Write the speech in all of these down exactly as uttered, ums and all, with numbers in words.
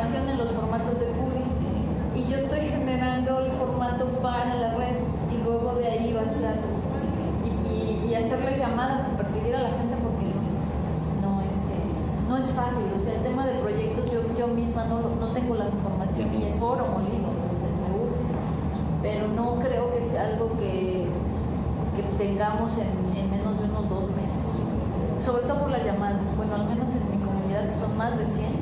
información en los formatos de Curi y yo estoy generando el formato para la red y luego de ahí vaciarlo y, y, y hacerle llamadas y perseguir a la gente porque no, no, este, no es fácil. O sea, el tema de proyectos yo, yo misma no, no tengo la información y es oro molido, entonces me urge, pero no creo que sea algo que, que tengamos en, en menos de unos dos meses, sobre todo por las llamadas. Bueno, al menos en mi comunidad, que son más de cien,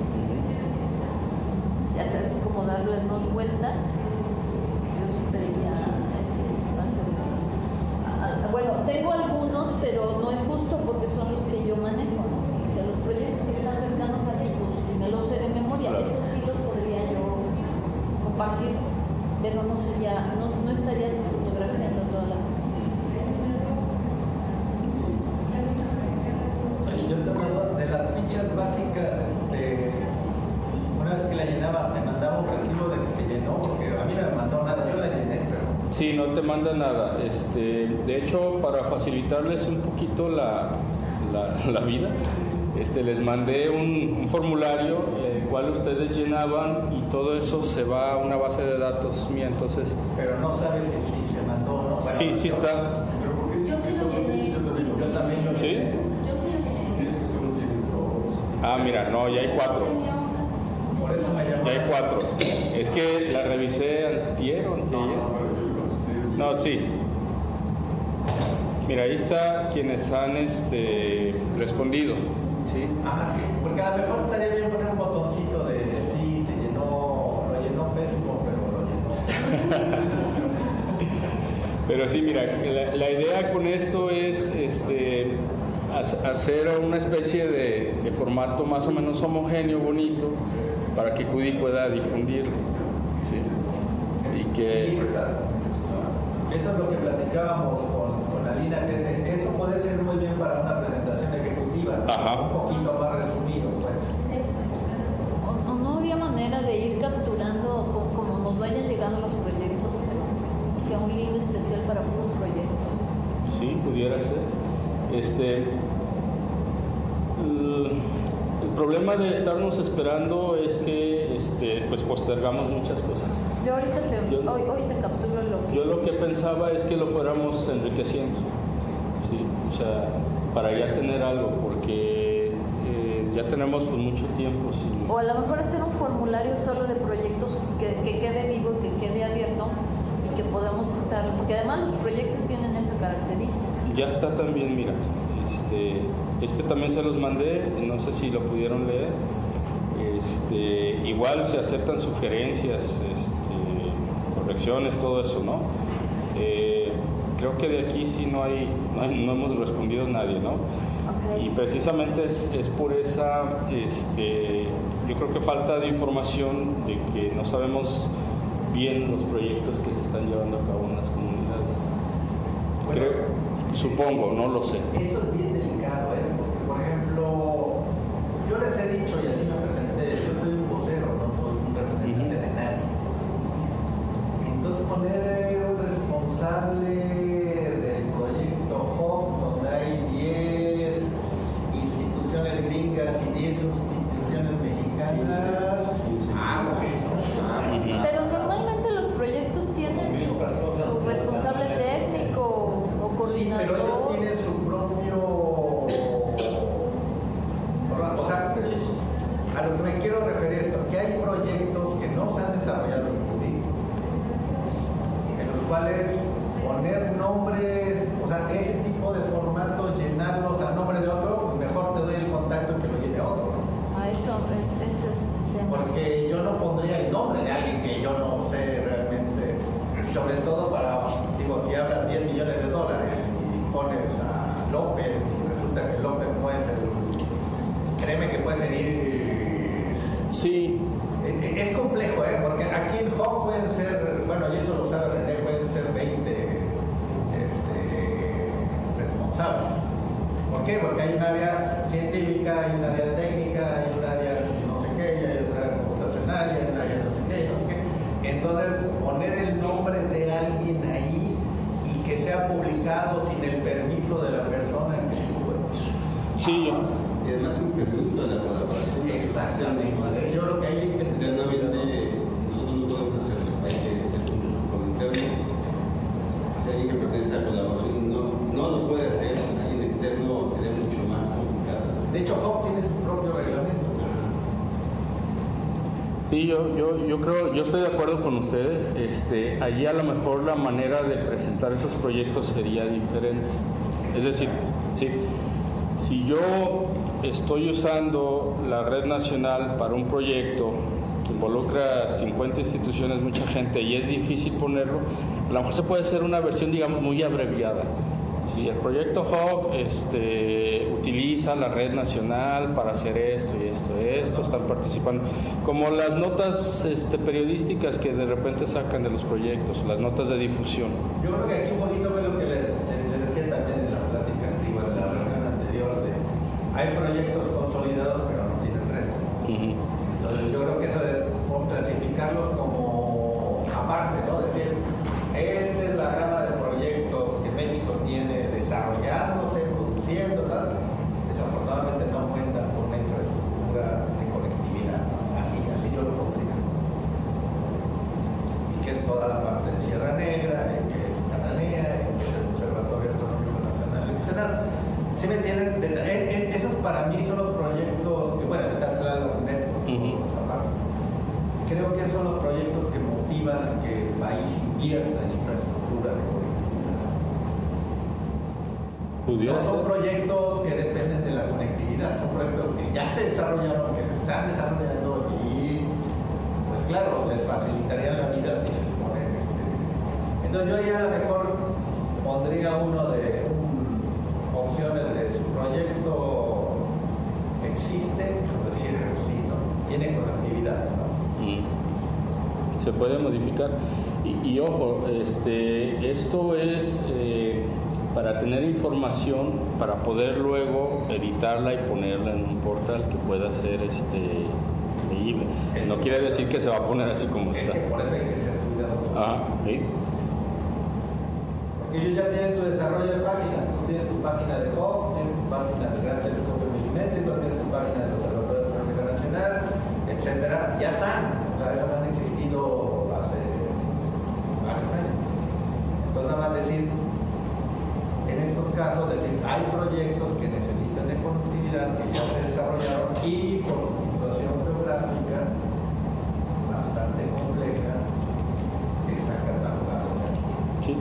ya sea así como darles dos vueltas, yo sí pediría ese espacio de que, ah, bueno, tengo algunos, pero no es justo porque son los que yo manejo, ¿no? O sea, los proyectos que están cercanos a mí, pues si me los sé de memoria, claro, esos sí los podría yo compartir, pero no sería, no, no estaría fotografiando toda la Yo te hablaba de las fichas básicas, este, una vez que la llenabas te mandaba un recibo de que se llenó, porque a mí no me mandó nada, yo la llené, pero... Sí, no te manda nada. Este, de hecho, para facilitarles un poquito la, la, la vida, este, les mandé un, un formulario el cual ustedes llenaban y todo eso se va a una base de datos mía, entonces... Pero no sabes si, si se mandó o no. Sí, sí está. Yo sí lo llené. Yo también lo ¿Sí? llené. Yo sí lo llené. Ah, mira, no, ya hay cuatro. Por eso me llamó. Ya hay cuatro. Es que la revisé antier o anteayer. No, sí. Mira, ahí está quienes han este, respondido. ¿Sí? Ajá, porque a lo mejor estaría bien poner un botoncito de sí, se llenó, lo llenó pésimo, pero lo llenó. Pero sí, mira, la, la idea con esto es este, hacer una especie de, de formato más o menos homogéneo, bonito, para que Cudi pueda difundirlo. ¿Sí? Y que... Sí, eso es lo que platicábamos con, con Alina, que eso puede ser muy bien para una presentación ejecutiva, Ajá, un poquito más resumido, pues. Sí. O, o no habría manera de ir capturando como, como nos vayan llegando los proyectos, pero o sea, un link especial para puros proyectos. sí, pudiera ser. Este, el, el problema de estarnos esperando es que este, pues postergamos muchas cosas. Yo ahorita te, Yo- hoy, hoy te capturo lo que... Yo lo que pensaba es que lo fuéramos enriqueciendo, ¿sí? O sea, para ya tener algo, porque eh, ya tenemos pues mucho tiempo sin... O a lo mejor hacer un formulario solo de proyectos que, que quede vivo y que quede abierto y que podamos estar... Porque además los proyectos tienen esa característica. Ya está también, mira, este, este también se los mandé, no sé si lo pudieron leer. Este, igual se aceptan sugerencias, este, correcciones, todo eso, ¿no? Eh, creo que de aquí sí no hay, no, hay- no hemos respondido a nadie, ¿no? Okay. Y precisamente es, es por esa, este, yo creo que falta de información de que no sabemos bien los proyectos que se están llevando a cabo en las comunidades. Bueno, Creo, supongo, no lo sé. Eso es bien delicado, ¿eh? Porque, por ejemplo, yo les he dicho y así me presenté, yo soy un vocero, no soy un representante de nadie. Entonces poner un responsable del proyecto Hub, donde hay diez instituciones gringas y diez instituciones mexicanas, ah, bueno, Pero normalmente los proyectos tienen su, su responsable técnico o sí, coordinador. pero ellos tienen su propio... O sea, a lo que me quiero referir es que hay proyectos que no se han desarrollado en Cudi, en los cuales poner nombres, o sea, ese tipo de formatos, llenarlos a nombre de otro, pues mejor te doy el contacto que lo llene otro, ¿no? A eso es, ese es el tema. Porque yo no pondría el nombre de alguien que yo no sé realmente, sobre todo para, digo, si hablas diez millones de dólares y pones a López y resulta que López no es el, créeme que puede ser ir, Sí, es complejo, ¿eh? Porque aquí en Hub pueden ser, bueno, y eso lo sabe René, pueden ser veinte este, responsables. ¿Por qué? Porque hay un área científica, hay un área técnica, hay un área no sé qué, y hay otra área computacional, y hay un área no sé qué, y no sé qué. Entonces, poner el nombre de alguien ahí y que sea publicado sin el permiso de la persona que sí, yo- Y además impulso de la colaboración. exactamente. Yo creo que ahí hay que tener De no Sí, yo, yo, yo creo, yo estoy de acuerdo con ustedes. Este, allí a lo mejor la manera de presentar esos proyectos sería diferente. Es decir, sí, si yo estoy usando la red nacional para un proyecto que involucra cincuenta instituciones, mucha gente, y es difícil ponerlo, a lo mejor se puede hacer una versión, digamos, muy abreviada. Si el proyecto Hub este, utiliza la red nacional para hacer esto y esto, esto, están participando, como las notas este, periodísticas que de repente sacan de los proyectos, las notas de difusión. Yo creo que aquí un poquito fue lo que les, les decía también en la plática antigua, en la reunión anterior, de hay proyectos consolidados pero no tienen red. Uh-huh. Entonces yo creo que eso de clasificarlos como aparte, ¿no? Decir, esta es la gama de proyectos que México tiene desarrollándose, produciendo, tal. Desafortunadamente no cuentan con una infraestructura de conectividad. Así, así yo lo pondría. Y que es toda la parte de Sierra Negra, y que es Cananea, y que es el Observatorio Astronómico Nacional, etcétera. ¿Sí me entienden? Es, es, esos para mí son los proyectos, que bueno, está claro, net, uh-huh. Creo que son los proyectos que motivan a que el país invierta en infraestructura de conectividad. No son proyectos que dependen de la conectividad, son proyectos que ya se desarrollaron, que se están desarrollando y, pues claro, les facilitaría la vida si les ponen este. Entonces yo ya a lo mejor pondría uno de un, opciones de su proyecto existe, es decir, sí, ¿no? Tiene conectividad, ¿no? Se puede modificar y, y ojo, este, esto es eh, para tener información para poder luego editarla y ponerla en un portal que pueda ser este, leíble. No quiere decir que se va a poner así como es está. Que por eso hay que ser cuidadosos. Ah, ¿sí? Porque ellos ya tienen su desarrollo de páginas. Tú tienes tu página de Hub, tienes tu página del Gran Telescopio Milimétrico, tienes tu página del Observatorio Astronómico Nacional, etcétera. Ya están. O sea, esas han existido hace varios años. Entonces, nada más decir, en estos casos, decir, hay proyectos que necesitan de conectividad, que ya se desarrollaron y por su situación geográfica bastante compleja, están catalogados aquí. Sí.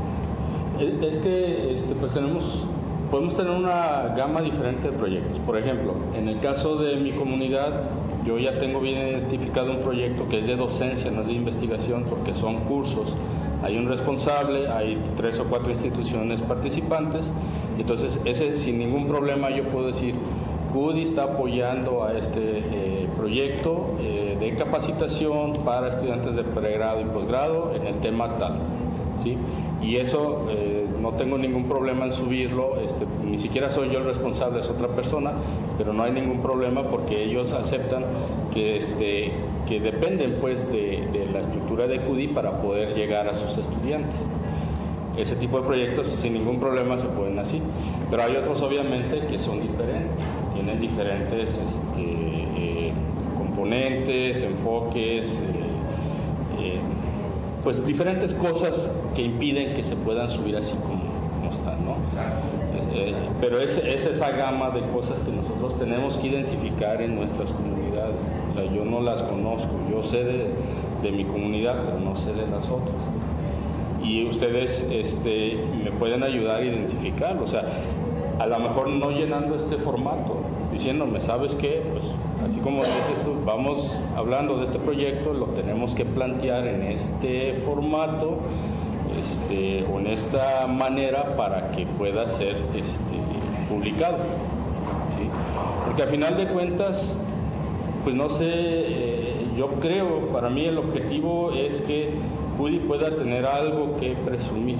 Es que este, pues tenemos, podemos tener una gama diferente de proyectos. Por ejemplo, en el caso de mi comunidad, yo ya tengo bien identificado un proyecto que es de docencia, no es de investigación, porque son cursos. Hay un responsable, hay tres o cuatro instituciones participantes, entonces ese sin ningún problema yo puedo decir, C U D I está apoyando a este eh, proyecto eh, de capacitación para estudiantes de pregrado y posgrado en el tema tal, ¿sí? Y eso eh, no tengo ningún problema en subirlo, este, ni siquiera soy yo el responsable, es otra persona, pero no hay ningún problema porque ellos aceptan que, este, que dependen pues de, de la estructura de C U D I para poder llegar a sus estudiantes. Ese tipo de proyectos sin ningún problema se pueden así, pero hay otros obviamente que son diferentes, tienen diferentes este, eh, componentes, enfoques, eh, eh, pues diferentes cosas que impiden que se puedan subir así como, como están, ¿no? Eh, pero es, es esa gama de cosas que nosotros tenemos que identificar en nuestras comunidades. O sea, yo no las conozco, yo sé de, de mi comunidad, pero no sé de las otras. Y ustedes este, me pueden ayudar a identificarlo. O sea, a lo mejor no llenando este formato, diciéndome, ¿sabes qué? Pues así como dices tú, vamos hablando de este proyecto, lo tenemos que plantear en este formato, este, o en esta manera para que pueda ser este, publicado, ¿sí? Porque al final de cuentas, pues no sé, eh, yo creo, para mí el objetivo es que C U D I pueda tener algo que presumir.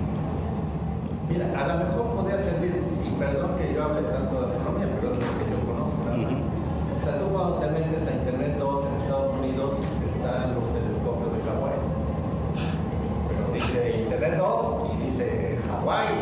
Mira, a lo mejor podría servir, y perdón que yo hable tanto de astronomía, pero es lo que yo conozco, ¿no? Uh-huh. O sea, tú cuando te metes a Internet dos en Estados Unidos, están los telescopios de Hawái. Pero dice Internet dos y dice Hawái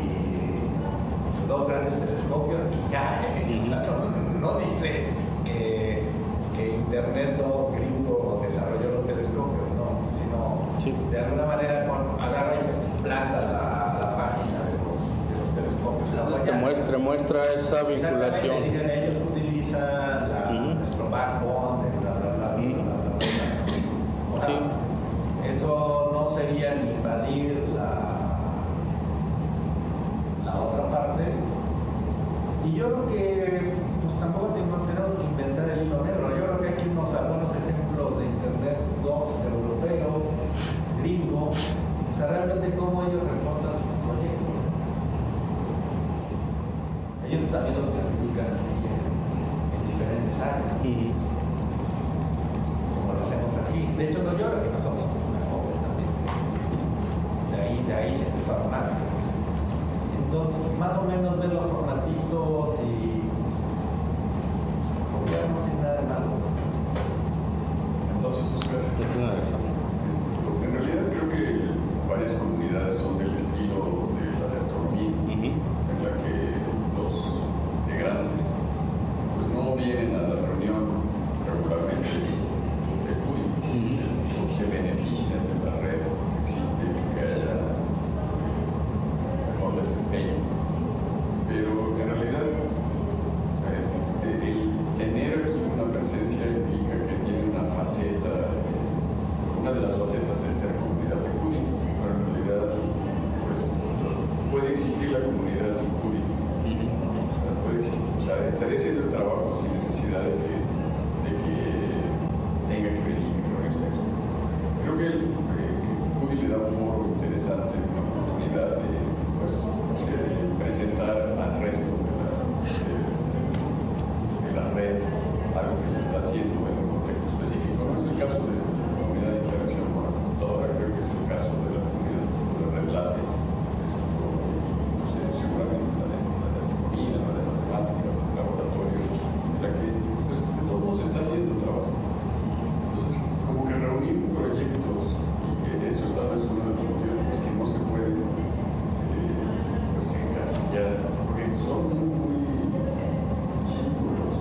y dos grandes telescopios y ya. Uh-huh. O sea, no, no dice que, que Internet dos gringo desarrolló los telescopios, no, sino sí. De alguna manera con, agarra y planta la, la página de los, de los telescopios. La te muestra, muestra esa vinculación. Dicen, ellos utilizan la, uh-huh. nuestro backbone, bla, bla, bla, uh-huh. bla, bla. Uh-huh. Como lo hacemos aquí. De hecho, no yo, que nosotros somos una joven también. De ahí, de ahí se empezó a armar. Entonces, más o menos ver los formatitos y... porque no tiene nada de malo. Entonces, Oscar, en realidad creo que varias comunidades son del estilo de la de astronomía, uh-huh. en la que los integrantes pues no vienen a la reunión regularmente de público, uh-huh. o se benefician de la red que existe y que haya mejor desempeño. Pero en realidad el tener aquí una presencia implica que tiene una faceta, una de las facetas es ser comunidad de público, pero en realidad pues puede existir la comunidad sin público. Puede existir, o sea, estaría haciendo el trabajo sin necesidad de que, de que tenga que venir y reunirse aquí. Creo que, el, eh, que Cudi le da un foro interesante, una oportunidad de, pues, o sea, de presentar al resto de la, de, de la red algo que se está haciendo en un contexto específico. No es el caso de la comunidad de interacción con la computadora, creo que es el caso de la comunidad de Red Late, no sé, seguramente la de, la de astronomía, la de matemática, la de laboratorio, en la que pues, de todos modos se está haciendo el trabajo. Entonces, como que reunir proyectos, y que eso tal vez es uno de los motivos pues, que no se puede eh, pues, encasillar, porque son muy, muy discípulos.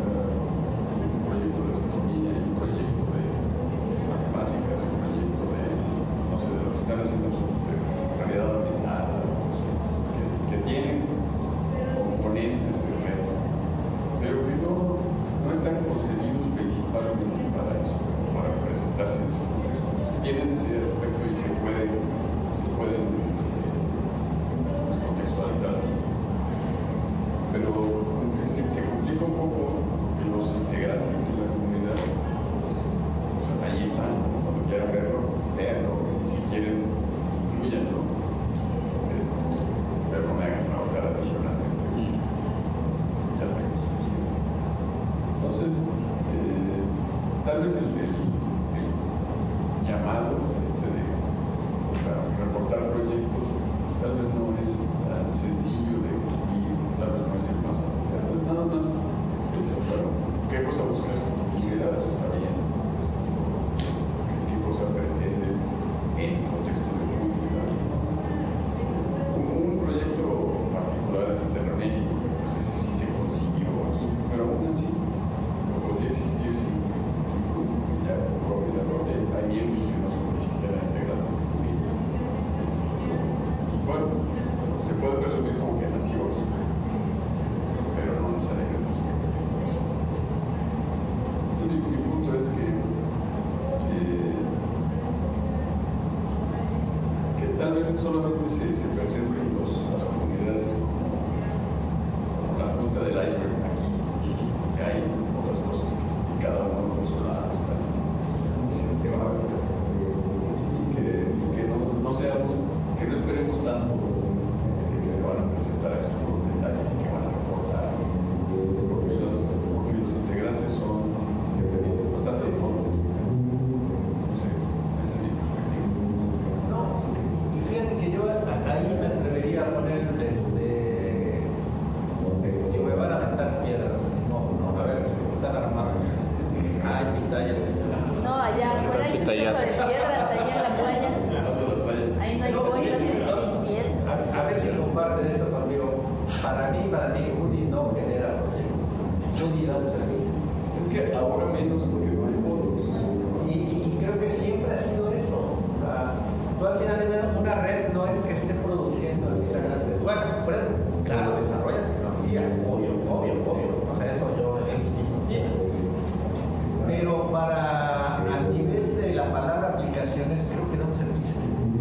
Un proyecto de astronomía y un proyecto de matemáticas, un proyecto de, no sé, de lo que están haciendo de realidad aumentada, no sé, que, que tienen componentes de red, pero que no, no están concebidos principalmente para eso, para presentarse en ese contexto. Tienen ese aspecto y se pueden, se pueden pues, contextualizar así. Pero como que se, se complica un poco que los integrantes de la comunidad, pues, o sea, ahí están, cuando quieran verlo, veanlo, y si quieren, incluyanlo, este, pero no me hagan trabajar adicionalmente. Ya tengo suficiente. Entonces, eh, tal vez el, el, el llamado este de o sea, reportar proyectos, tal vez no es tan sencillo de cumplir, tal vez no es el más apropiado. Es nada más eso, claro. ¿Qué cosa buscas con tu comunidad? Eso está bien. ¿Qué cosa pretendes en el contexto de público? Está bien. Un, un proyecto particular es el de René, pues ese sí se consiguió, pero aún así no podría existir sin, sin público. Ya por propia de hay miembros que no son ni siquiera integrantes de familia. Y bueno, se puede presumir como que nació aquí, pero no necesariamente es un proyecto. Mi punto es que, eh, que tal vez solamente se, se presenten los, las comunidades como, como la punta del iceberg aquí, que hay otras cosas que cada uno por su lado está diciendo que va a haber, y que, y que no, no seamos, que no esperemos tanto de que se van a presentar aquí con detalles y que van a reportar, porque los, porque los integrantes son independientes, bastante autónomos. No sé, esa es mi perspectiva. No, y fíjate que yo ahí me atrevería a poner, este, si me van a aventar piedras, no, no, a ver, están armados. Ay, pitayas. No, allá afuera hay un choco de piedras, ahí en la playa. Ahí no hay boinas ni piedras. A, a ver si comparten esto conmigo. Para mí, para mí, Cudi no genera proyectos. Cudi da un servicio. Es que ahora menos porque no hay fondos. Y, y, y creo que siempre ha sido eso. Uh, tú al final, una red no es que esté produciendo así la grande. Bueno, por ejemplo, claro, desarrolla tecnología, obvio, obvio, obvio. O sea, eso yo es indiscutible. Pero para al nivel de la palabra aplicaciones, creo que da un servicio.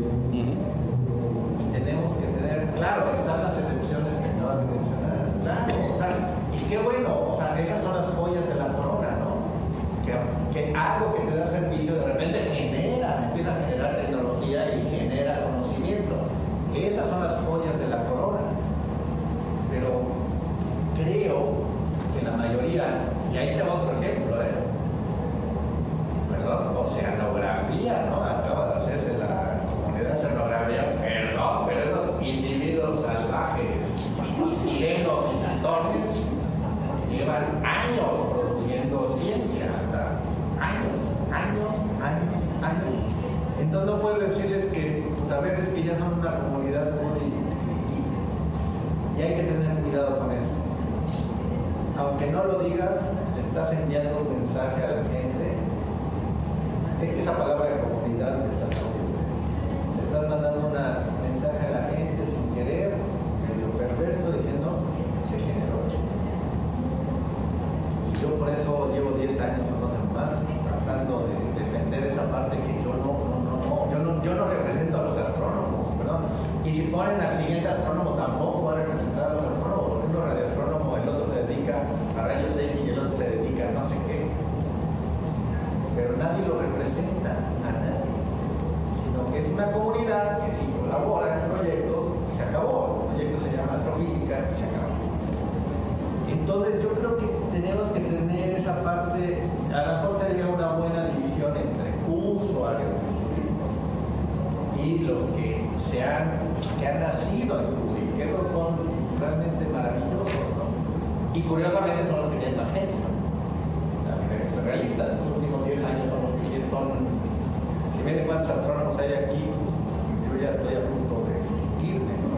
Y tenemos que tener, claro, están las excepciones que acabas de mencionar. Claro, o sea, y qué bueno, o sea, esas son las joyas de la corona, ¿no? Que, que algo que te da servicio de repente genera, empieza a generar tecnología y genera conocimiento. Esas son las joyas de la corona. Pero creo que la mayoría, y y ahí te va otro ejemplo, ¿eh? Perdón, oceanografía, ¿no? Acaba de hacerse la comunidad de oceanografía, perdón, pero esos individuos salvajes, sirenos y tritones, llevan años produciendo ciencia, ¿verdad? Años, años, años, años. Entonces no puedes decirles que, pues a ver, es que ya son una comunidad y, y, y hay que tener cuidado con eso. Aunque no lo digas, le estás enviando un mensaje a la gente. Es que esa palabra de comunidad me está saliendo. Le estás mandando un mensaje a la gente sin querer, medio perverso, diciendo, se generó. Y yo por eso llevo diez años o no sé más, tratando de defender esa parte que yo no, no, no, no, yo no, yo no represento a los astrónomos, ¿verdad? Y si ponen al siguiente astrónomo tampoco va a representar a los astrónomos. Por ejemplo, radioastrónomo, el otro se dedica a rayos X y el otro se dedica a no sé qué. Pero nadie lo representa, a nadie. Sino que es una comunidad que sí colabora en proyectos y se acabó. El proyecto se llama astrofísica y se acabó. Entonces yo creo que tenemos que tener esa parte, a lo mejor sería una buena división entre usuarios y los que se han, que han nacido en Cudi, que esos son realmente maravillosos, ¿no? Y curiosamente son los que tienen más gente, ¿no? También hay que ser realistas, los últimos diez años son los que tienen, son, si miren cuántos astrónomos hay aquí, yo ya estoy a punto de extinguirme, ¿no?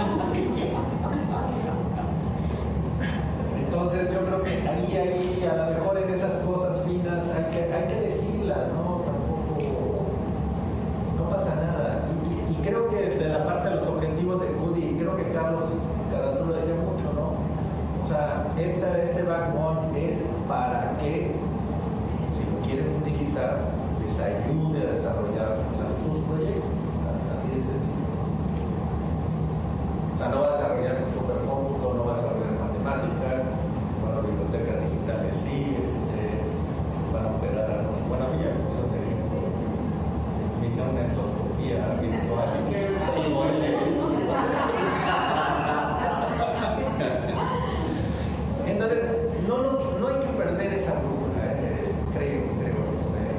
Entonces yo creo que ahí, ahí, a lo mejor en esas cosas finas hay que, hay que decirlas, ¿no? Tampoco, no pasa nada. Y, y creo que de la parte de los objetivos de Cudi, creo que Carlos Cadazur lo decía mucho, ¿no? O sea, esta, este backbone es para que, si lo quieren utilizar, les ayude a desarrollar las, sus proyectos, ¿no? Así de sencillo. O sea, no va a desarrollar un supercómputo, no va a desarrollar matemáticas, bueno, bibliotecas digitales sí, este, van a operar a los, bueno, había cosas de ejemplo, me hicieron una endoscopía virtual y que sí, duele. Entonces, no, no, no hay que perder esa brújula, eh, creo, creo. Eh.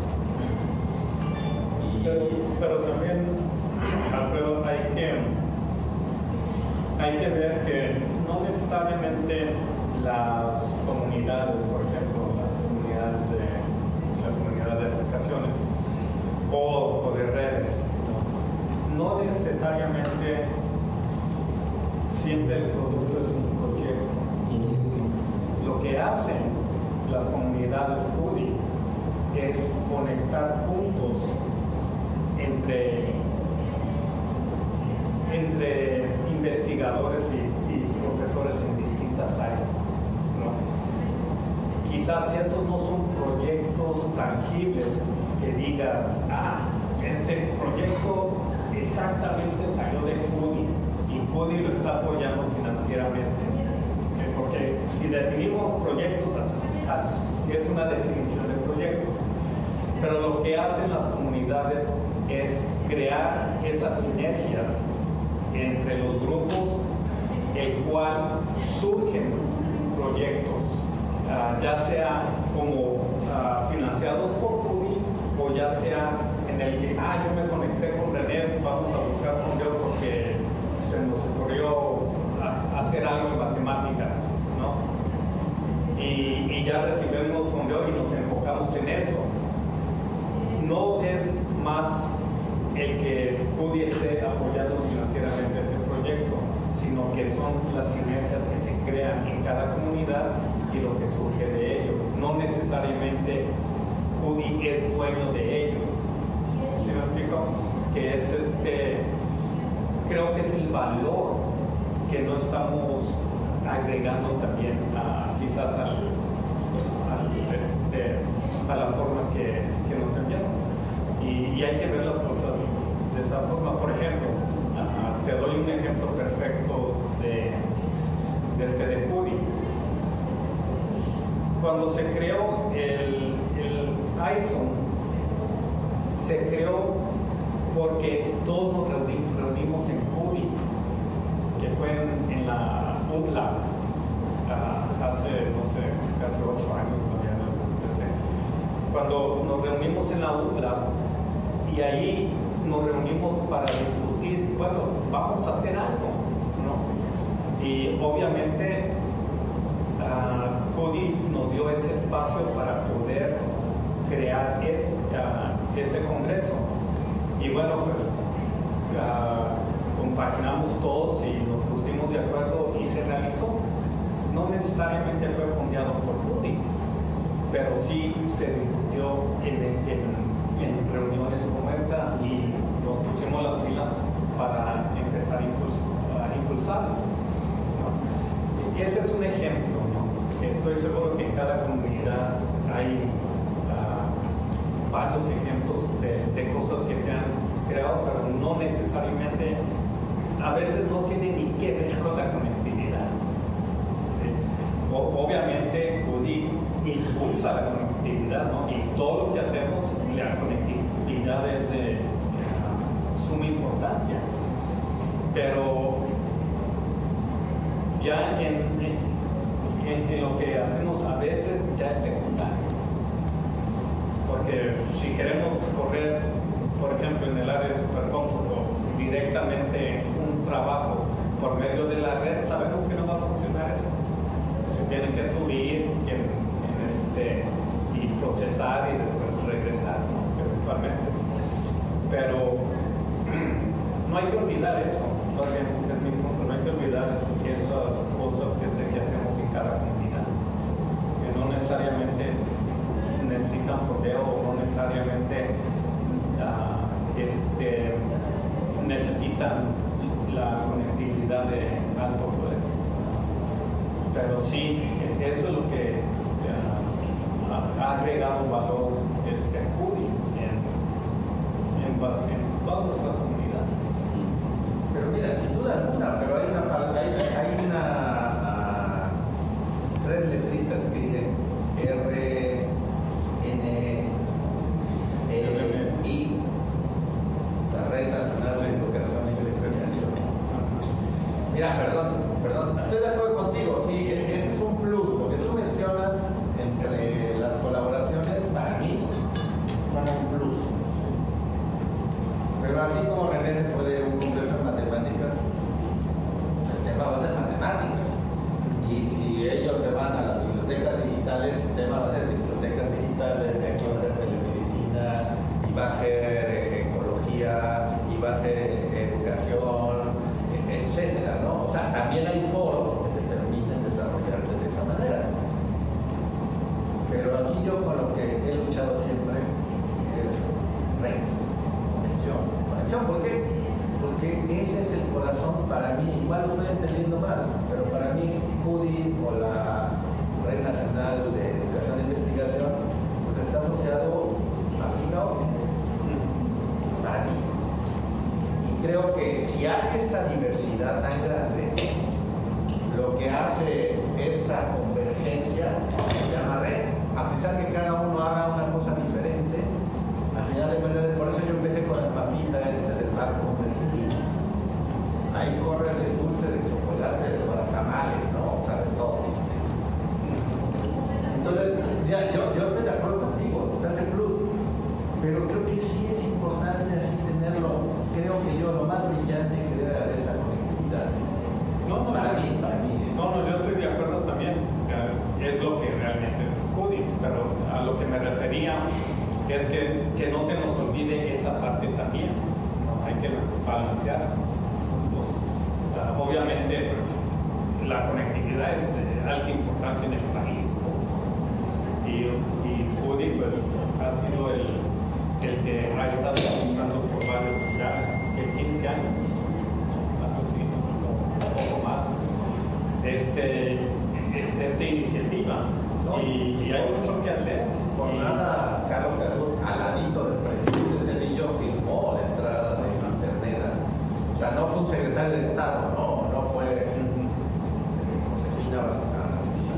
Y, pero, pero también, Alfredo, hay que, hay que ver que no necesariamente las comunidades, por ejemplo, las comunidades de, la comunidad de aplicaciones o, o de redes, ¿no? No necesariamente siempre el producto es un proyecto. Lo que hacen las comunidades Cudi es conectar puntos entre, entre investigadores y, y profesores en distintas áreas, ¿no? Quizás esos no son proyectos tangibles que digas, ah, este proyecto exactamente salió de Cudi y Cudi lo está apoyando financieramente. Porque si definimos proyectos, es una definición de proyectos, pero lo que hacen las comunidades es crear esas sinergias entre los grupos, el cual surgen proyectos, uh, ya sea como uh, financiados por Cudi o ya sea en el que, ah, yo me conecté con René, vamos a buscar fondeo porque se nos ocurrió hacer algo en matemáticas, ¿no? Y, y ya recibimos fondeo y nos enfocamos en eso. No es más el que pudiese apoyando financieramente ese proyecto, sino que son las sinergias que se crean en cada comunidad y lo que surge de ello. No necesariamente Cudi es dueño de ello. ¿Sí me explico? Que es este, creo que es el valor que no estamos agregando también a, quizás al, al, este, a la forma que, que nos enviaron. Y, y hay que ver las cosas de esa forma. Por ejemplo, uh, te doy un ejemplo perfecto de, de, este, de Cudi. Cuando se creó el, el I S O, se creó porque todos nos reunimos en Cudi, que fue en, en la U T L A B, uh, hace, no sé, casi ocho años, todavía no empecé, cuando nos reunimos en la U T L A y ahí nos reunimos para discutir, bueno, vamos a hacer algo, ¿no? Y obviamente uh, Cody nos dio ese espacio para poder crear ese, uh, ese congreso. Y bueno, pues uh, compaginamos todos y nos pusimos de acuerdo y se realizó. No necesariamente fue fondeado por Cody, pero sí se discutió en, en, en reuniones como esta y nos pusimos las pilas para empezar a, impuls, a impulsarlo, ¿no? Ese es un ejemplo, ¿no? Estoy seguro que en cada comunidad hay uh, varios ejemplos de, de cosas que se han creado, pero no necesariamente, a veces no tiene ni que ver con la conectividad. ¿Sí? O, obviamente, Cody impulsa la conectividad, ¿no? Y todo lo que hacemos, la conectividad es de uh, suma importancia. Pero ya en, en, en lo que hacemos a veces ya es secundario. Porque si queremos correr, por ejemplo, en el área de supercómputo, directamente un trabajo por medio de la red, sabemos que no va a funcionar eso. Se tiene que subir en, en este, y procesar y después regresar, ¿no? Eventualmente. Pero no hay que olvidar eso, porque es mi punto, no hay que olvidar esas cosas que, que hacemos en cada comunidad, que no necesariamente necesitan fondeo o no necesariamente uh, este, necesitan la conectividad de alto poder. Pero sí, eso es lo que uh, ha agregado valor este Cody en, en, en todas nuestras comunidades. Pero mira, sin duda alguna, pero hay una, hay, hay una uh, tres letritas que dicen R, N, E, I, la Red Nacional de Educación y Investigación. Mira, perdón, perdón, estoy de acuerdo contigo, sí, ese es un plus, porque tú mencionas entre las colaboraciones, para mí, son un plus. Pero así como René se puede ir a un congreso en matemáticas, el tema va a ser matemáticas. Y si ellos se van a las bibliotecas digitales, el tema va a ser bibliotecas digitales, de aquí va a ser telemedicina, y va a ser eh, ecología, y va a ser educación, etcétera, ¿no? O sea, también hay foros que te permiten desarrollarte de esa manera. Pero aquí yo con lo que he luchado siempre es red, conexión. Conexión, ¿por qué? Porque ese es el corazón para mí, igual lo estoy entendiendo mal, pero para mí Cody o la Red Nacional de Educación e Investigación pues está asociado a FICAO para mí. Y creo que si hay esta diversidad tan grande, lo que hace esta convergencia se llama red, a pesar que cada uno haga una cosa diferente. Al final de cuentas, por eso yo empecé con el mapita este del barco del niño. Ahí corre de dulce, de chocolate, de tamales, ¿no? O sea, de todo. Entonces, ya, yo, yo estoy de acuerdo contigo, te hace plus. Pero creo que sí es importante así tenerlo. Creo que yo lo más brillante que debe haber es la conectividad. No, no, para no, mí, para mí. No, no, yo estoy de acuerdo también. Es lo que realmente es Cody, pero a lo que me refería es que, que no se nos olvide esa parte también, ¿no? Hay que balancear. Uh, obviamente, pues, la conectividad es de alta importancia en el país, ¿no? y, y Cody pues, ha sido el, el que ha estado usando por varios, ya que quince años, así, un poco más, este, esta iniciativa. Y, y hay mucho que hacer. Por nada, Carlos Jesús, al ladito del presidente Cedillo, firmó la entrada de internet. O sea, no fue un secretario de Estado, no, no fue uh-huh. Josefina Bascana.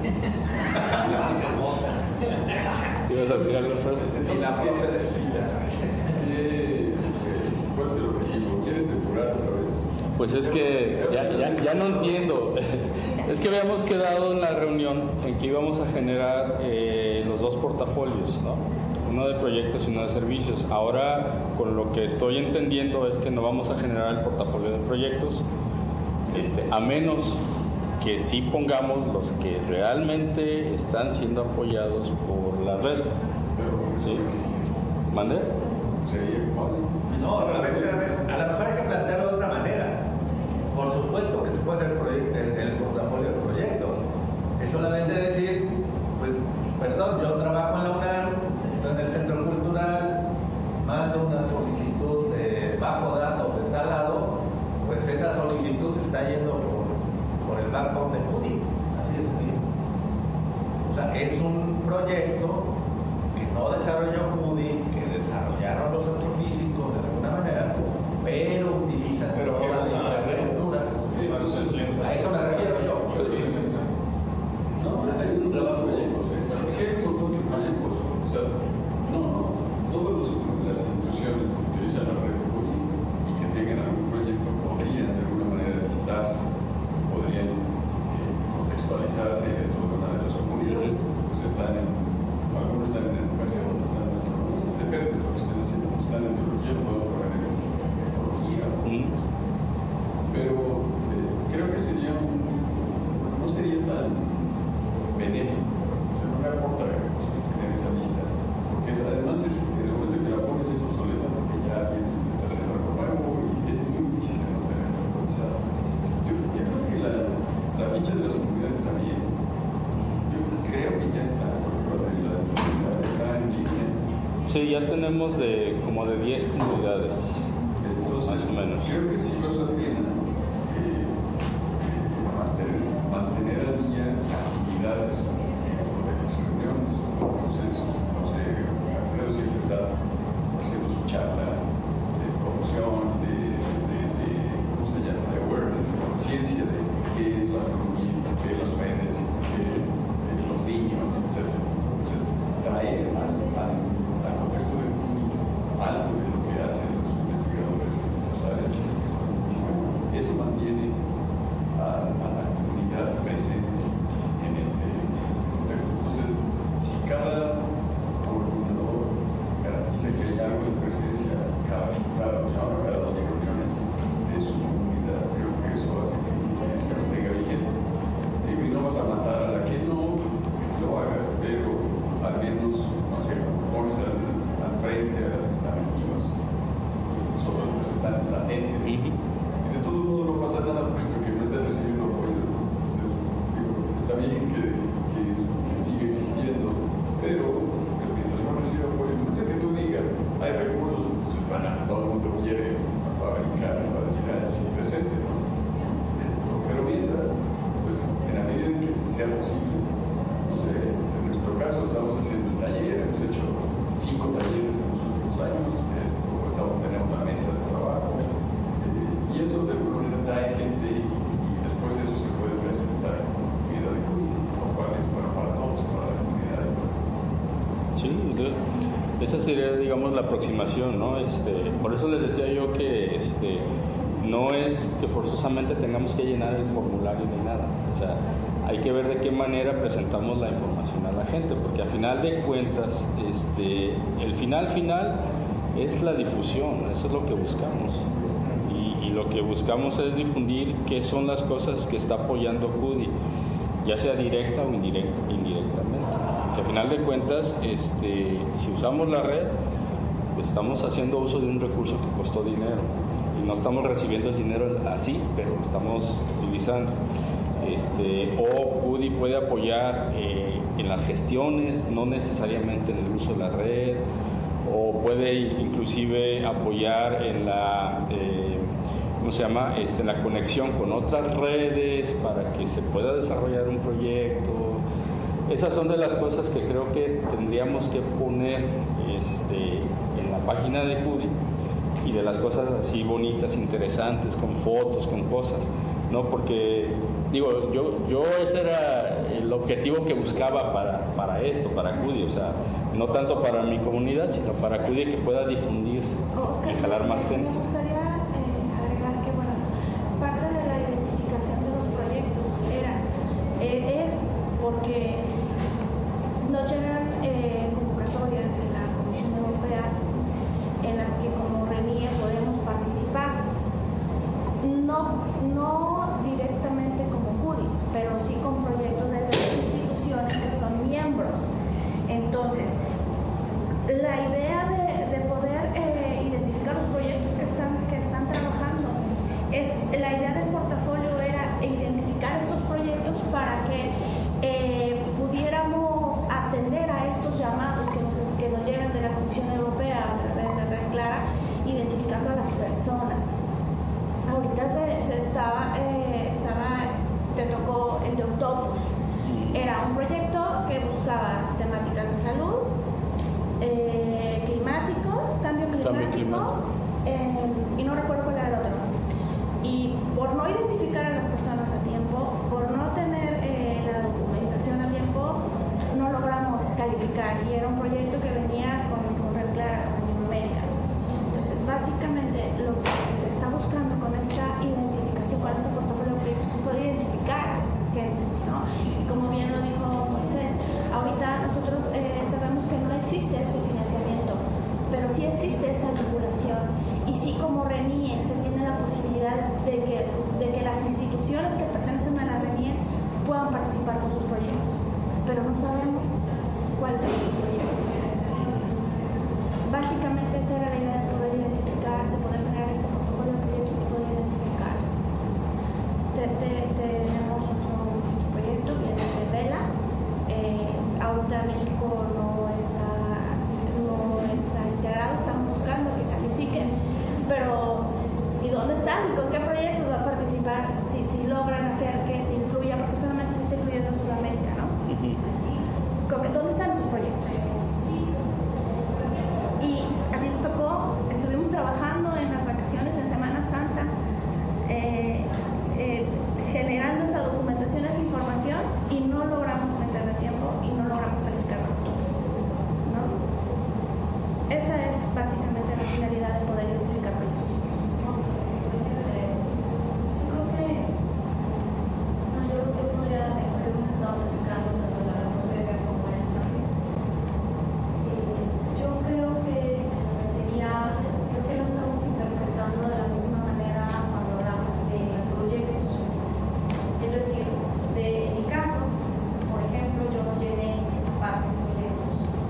¿Ibas a decir algo, Fred? Y la profe de Fila. ¿Cuál es el objetivo? ¿Quieres depurar otra vez? Pues es que ya, ya, ya no entiendo. Es que habíamos quedado en la reunión en que íbamos a generar eh, los dos portafolios, ¿no? Uno de proyectos y uno de servicios. Ahora, con lo que estoy entendiendo es que no vamos a generar el portafolio de proyectos, este, a menos que sí pongamos los que realmente están siendo apoyados por la red. Pero eso ¿Sí? no existe. ¿Mande? Sería igual. No, a, ver, a, ver, a lo mejor hay que plantearlo de otra manera. Por supuesto que se puede hacer el, proye- el, el portafolio de proyectos. Es solamente decir, pues, perdón, yo trabajo en la UNAM, estoy en el Centro Cultural, mando una solicitud de bajo datos de tal lado, pues esa solicitud se está yendo por, por el backbone de CUDI. Así de sencillo. O sea, es un proyecto que no desarrolló CUDI, que desarrollaron los astrofísicos de alguna manera, pero utilizan Pero que toda la usan la red. infraestructura. Entonces, A eso me refiero yo. no, es un trabajo de proyectos. ¿Eh? Sí, hay un montón de proyectos. O sea, no, no. Todas las instituciones que utilizan la red CUDI y que tengan algún proyecto podrían de alguna manera listarse, podrían eh, contextualizarse dentro de una de las comunidades. Pues están en, algunos están en educación, otros están en astronomía, depende de lo que estén haciendo. Están en biología, podemos poner en ecología. Mm. Pero eh, creo que sería un, no sería tan benéfico, o sea, no me aporta tener esa lista, porque es, además es, en el momento que la pones es obsoleta porque ya alguien está haciendo algo nuevo y es muy difícil de mantener actualizado. Yo, yo creo que la, la ficha de las comunidades está bien, yo creo que ya está, porque la, la, está en línea. Sí, ya tenemos de como de diez comunidades. Entonces, Más o menos. creo que sí vale la pena eh, eh, mantener, mantener al día actividades dentro de las reuniones. Entonces, no sé, Alfredo siempre está haciendo su charla de promoción, de, de, de ¿cómo se llama?, de awareness, de conciencia de qué es la astronomía, qué es las redes, qué eh, los niños, etcétera. Entonces, traer al, al, al contexto del mundo algo de lo que hacen los investigadores en nuestras áreas, que está muy bueno. Eso mantiene a, a la comunidad presente en este, en este contexto. Entonces, si cada coordinador garantiza que hay algo de presencia cada, cada reunión o cada dos reuniones de su comunidad, creo que eso hace que se mantenga vigente. Digo, y no vas a matar a la que no lo haga, pero al menos, no sé, pones al, al frente a las que están activas, sobre los que están latentes. Ujú. Y de todo modo no pasa nada puesto que no estén recibiendo apoyo. Entonces, digo, está bien que, que, que siga existiendo, pero el que no recibe apoyo, el momento que tú digas, hay recursos, entonces van a, todo el mundo quiere, va a brincar, va a decir, ah, sí, presente, ¿no? Esto, pero mientras, pues en la medida en que sea posible, no sé, en nuestro caso estamos haciendo el taller, hemos hecho cinco talleres en los últimos años, esto, estamos teniendo una mesa de trabajo, eh, y eso de alguna manera trae gente y, y después eso se puede presentar como vida de culto, lo cual es bueno para todos, para la comunidad. Sí, de- esa sería, digamos, la aproximación, ¿no? Este, por eso les decía yo que este, no es que forzosamente tengamos que llenar el formulario ni nada. O sea, hay que ver de qué manera presentamos la información a la gente, porque a final de cuentas, este, el final final es la difusión, eso es lo que buscamos. Y, y lo que buscamos es difundir qué son las cosas que está apoyando CUDI, ya sea directa o indirecta, indirectamente. Que a final de cuentas, este, si usamos la red, pues estamos haciendo uso de un recurso que costó dinero y no estamos recibiendo el dinero así, pero lo estamos utilizando. Este, o CUDI puede apoyar eh, en las gestiones, no necesariamente en el uso de la red, o puede inclusive apoyar en la, eh, ¿cómo se llama? Este, en la conexión con otras redes para que se pueda desarrollar un proyecto. Esas son de las cosas que creo que tendríamos que poner este, en la página de CUDI, y de las cosas así bonitas, interesantes, con fotos, con cosas, ¿no? Porque, digo, yo, yo ese era el objetivo que buscaba para, para esto, para CUDI, o sea, no tanto para mi comunidad, sino para CUDI, que pueda difundirse Oscar, y jalar más gente. Me gustaría eh, agregar que, bueno, cambio climático. Eh, y no recuerdo cuál era el otro. Y por no identificar a las personas a tiempo, por no tener eh, la documentación a tiempo, no logramos calificar. Y era un proyecto que venía con, con Red Clara, con Latinoamérica. Entonces, básicamente, lo que se está buscando con esta identificación, con este portafolio de proyectos, es poder identificar a esas gentes, ¿no? Y como bien lo dijo Moisés, ahorita nosotros eh, sabemos que no existe ese financiamiento, pero sí existe esa vinculación. Y sí, como RENIE, se tiene la posibilidad de que, de que las instituciones que pertenecen a la RENIE puedan participar con sus proyectos, pero no sabemos cuáles son sus proyectos. Básicamente esa era la idea, de poder identificar, de poder generar este portafolio de proyectos y poder identificarlos. Te- te- tenemos otro proyecto, viene de Vela. Eh, ahorita México no está, no está integrado, estamos buscando que califiquen, pero ¿y dónde están? ¿Con qué proyectos va a participar? Si, si logran hacer que se incluya, porque solamente se está incluyendo en Sudamérica, ¿no? ¿Con qué- ¿Dónde están esos proyectos? Y a ti te tocó, estuvimos trabajando en las vacaciones, en Semana Santa, eh, eh, generando esa documentación, esa información, y no logramos meterle tiempo y no logramos calificarlo todos, ¿no? Esa es básicamente la finalidad de poder identificar proyectos. Yo creo que, no, yo, yo podría decir que hemos estado platicando tanto la previa como esta. Eh, yo creo que sería, creo que lo estamos interpretando de la misma manera cuando hablamos de proyectos. Es decir, de, en mi caso, por ejemplo, yo no llené esta parte de proyectos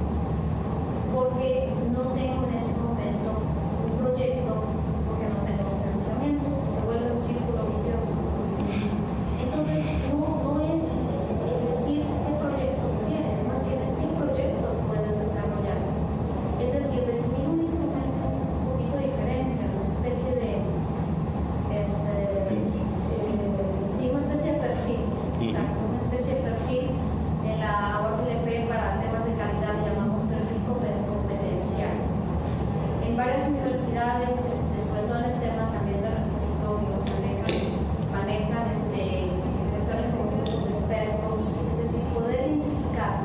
porque no tengo en este momento un proyecto, porque no tengo financiamiento, se vuelve un círculo vicioso. Entonces, no, no es eh, decir qué proyectos tienes, más bien es qué proyectos puedes desarrollar. Es decir, definir un instrumento un poquito diferente, una especie de, este, eh, sí, una especie de perfil, exacto, una especie de perfil. En la U A S L P para temas de calidad le llamamos perfil competencial. En varias universidades, este, sobre todo en el tema también de repositorios, manejan, manejan este, gestores como grupos expertos, es decir, poder identificar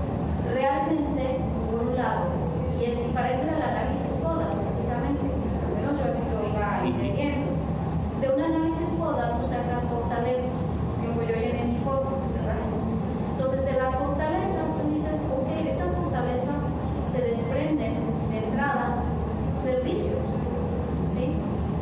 realmente, por un lado, y, es, y para eso era el análisis FODA, precisamente, al menos yo así lo iba entendiendo. De un análisis FODA tú sacas fortalezas, como yo llené mi foro, ¿verdad? Entonces, de las fortalezas, tú dices, ok, estas fortalezas se desprenden de entrada servicios, ¿sí?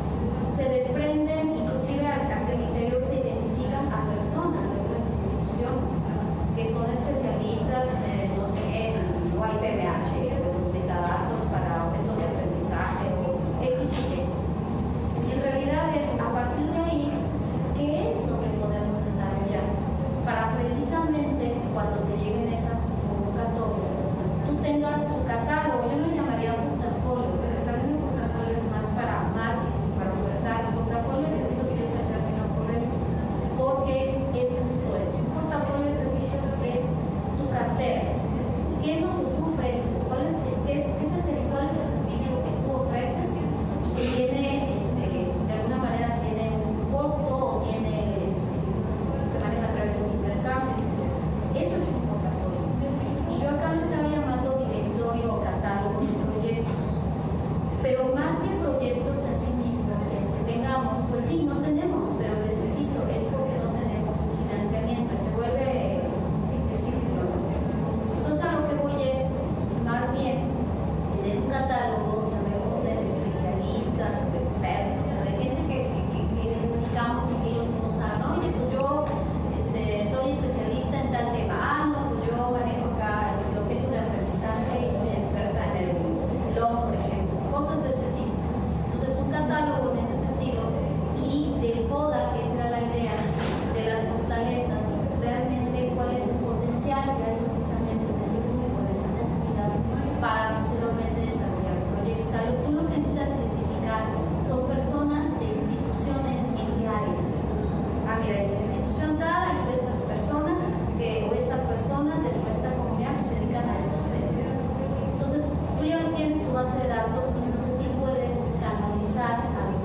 Se desprenden, inclusive hasta ese criterio se identifican a personas de otras instituciones que son especialistas, eh, no sé, en o I P B H, o los metadatos para objetos de aprendizaje, o X y Y. Y en realidad es, a partir de ahí, ¿qué es lo que podemos desarrollar? Para precisamente cuando te lleguen esas convocatorias, tú tengas tu catálogo. Yo lo llamaría portafolio, pero el término portafolio es más para marketing, para ofertar. Portafolio de servicios sí es el término correcto, porque es justo eso. Un portafolio de servicios es tu cartera. ¿Qué es lo que tú ofreces? ¿Cuál es, qué es, qué es ese, cuál es el servicio que tú ofreces y que tiene, este, de alguna manera, tiene un costo o tiene, se maneja a través de un intercambio, etcétera? Eso es un portafolio. Y yo acá lo estaba llamando directorio o catálogo de proyectos. Pero más que proyectos en sí mismos que, que tengamos, pues sí, no tenemos, pero les insisto, es porque no tenemos financiamiento y se vuelve el círculo. Entonces, a lo que voy es, más bien, tener un catálogo, llamemos de especialistas o de expertos o de gente que, que, que, que identificamos y que ellos nos saben, oye, pues yo este, soy especialista en tal tema, ah, no, pues yo manejo acá este, objetos de aprendizaje y soy experta en el L O M, por ejemplo, cosas de ese tipo. Entonces, un catálogo en ese sentido, y del FODA, que esa era la idea, de las fortalezas, realmente cuál es el potencial que hay precisamente en ese grupo, en esa comunidad, para posteriormente desarrollar proyectos. O sea, tú lo que necesitas identificar son personas de instituciones en qué áreas. Ah, mira, en la institución tal hay estas personas que, o estas personas de esta comunidad que se dedican a estos temas. Entonces, tú ya tienes tu base de datos, y entonces sí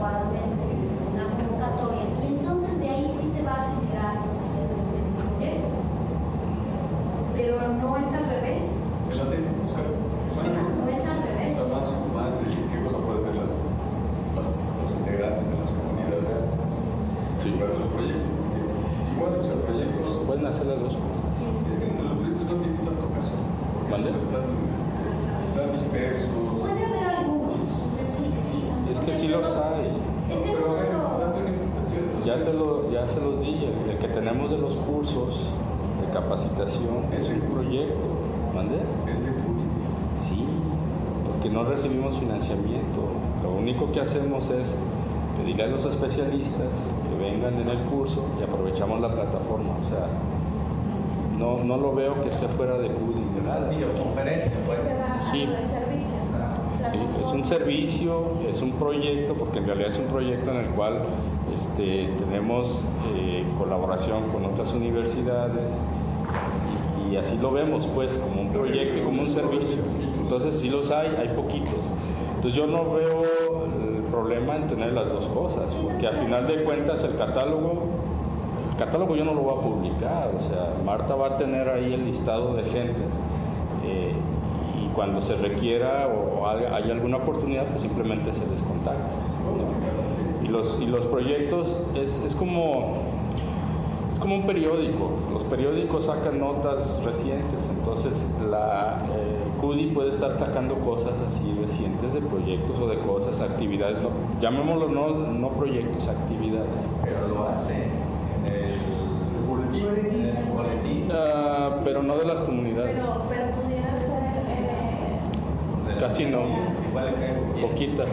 adecuadamente una convocatoria. Y entonces de ahí sí se va a generar posiblemente un proyecto. Pero no es al revés. ¿Qué la tengo? Oscar. O sea, no es al revés. Más, más de qué cosa puede ser las, las, los integrantes de las comunidades Sí. para los proyectos. Porque igual, o sea, proyectos. Pueden hacer las dos cosas. Es que los proyectos no tienen tanto caso. Porque ¿Vale? están, están dispersos. Puede haber algunos. Sí, sí. Es que sí los hay. Es que eso Pero, es bueno, lo... dame un ejemplo. Ya, te lo, ya se los dije, el que tenemos de los cursos de capacitación es un proyecto. ¿Mande? Es de público. Sí, porque no recibimos financiamiento. Lo único que hacemos es pedirle a los especialistas que vengan en el curso y aprovechamos la plataforma. O sea, no, no lo veo que esté fuera de Cudi. La videoconferencia, pues. Se va a Sí. lo de servicios. Sí, es un servicio, es un proyecto, porque en realidad es un proyecto en el cual este, tenemos eh, colaboración con otras universidades y, y así lo vemos pues como un proyecto y como un servicio. Entonces sí los hay, hay poquitos. Entonces yo no veo el problema en tener las dos cosas, porque al final de cuentas el catálogo, el catálogo yo no lo voy a publicar, o sea, Marta va a tener ahí el listado de gentes. Eh, y cuando se requiera o hay alguna oportunidad, pues simplemente se les contacta, ¿no? Y los, y los proyectos es, es como es como un periódico. Los periódicos sacan notas recientes, entonces la eh, Cudi puede estar sacando cosas así recientes de proyectos o de cosas, actividades, no, llamémoslo no, no proyectos, actividades. Pero lo hace en el boletín. En el boletín. Uh, pero no de las comunidades. Pero, pero pudiera ser. Eh, Casi no. Igual le caigo bien. Poquitas.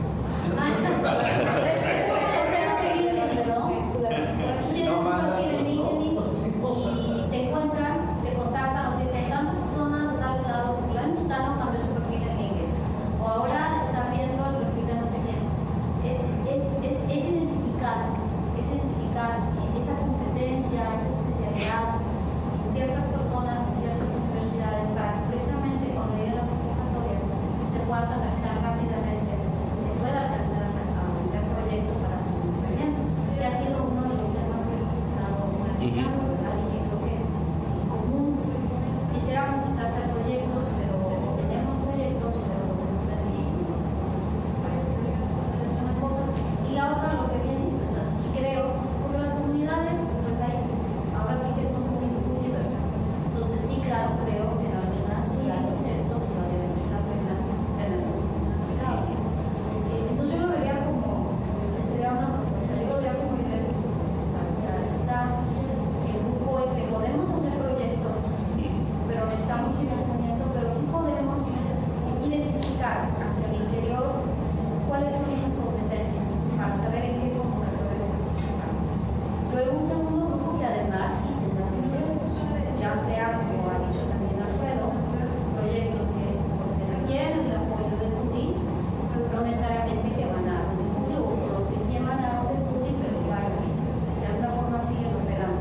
Tienes un perfil en LinkedIn y te encuentran, te contactan o te dicen tantas personas de tales lados, fulano y sutano cambió su perfil en LinkedIn. O ahora están viendo el perfil de no sé quién. Es, es, es identificar, es identificar esa competencia, esa especialidad en ciertas personas, en ciertas universidades, para que precisamente cuando lleguen las convocatorias se pueda canalizar rápidamente, se pueda alcanzar a sacar un proyecto para el financiamiento, que ha sido uno de los temas que hemos estado platicando, ¿verdad? Y que creo que en común quisiéramos quizás hacer proyectos, pero tenemos proyectos, pero no tenemos unos recursos para eso. Entonces es una cosa. Y la otra, lo que bien dices, o sea, sí creo, porque las comunidades, pues hay, ahora sí que son muy, muy diversas. Entonces sí, claro, creo que en algunas sí hay proyectos y vale mucho la pena tenerlos publicados. Eh, entonces yo lo vería como, sería una propuesta, yo lo vería como en tres grupos. O sea, está el grupo en que podemos hacer proyectos, pero necesitamos financiamiento, pero sí podemos identificar hacia el interior cuáles son esas competencias para saber en qué convocatorias participar. Luego un segundo grupo que además sí tenga proyectos, ya sea, como ha dicho también Alfredo, proyectos que, se son, que requieren el apoyo de Cudi, no necesariamente que emanaron de Cudi, o los que sí emanaron de Cudi, pero que vayan, de alguna forma siguen operando.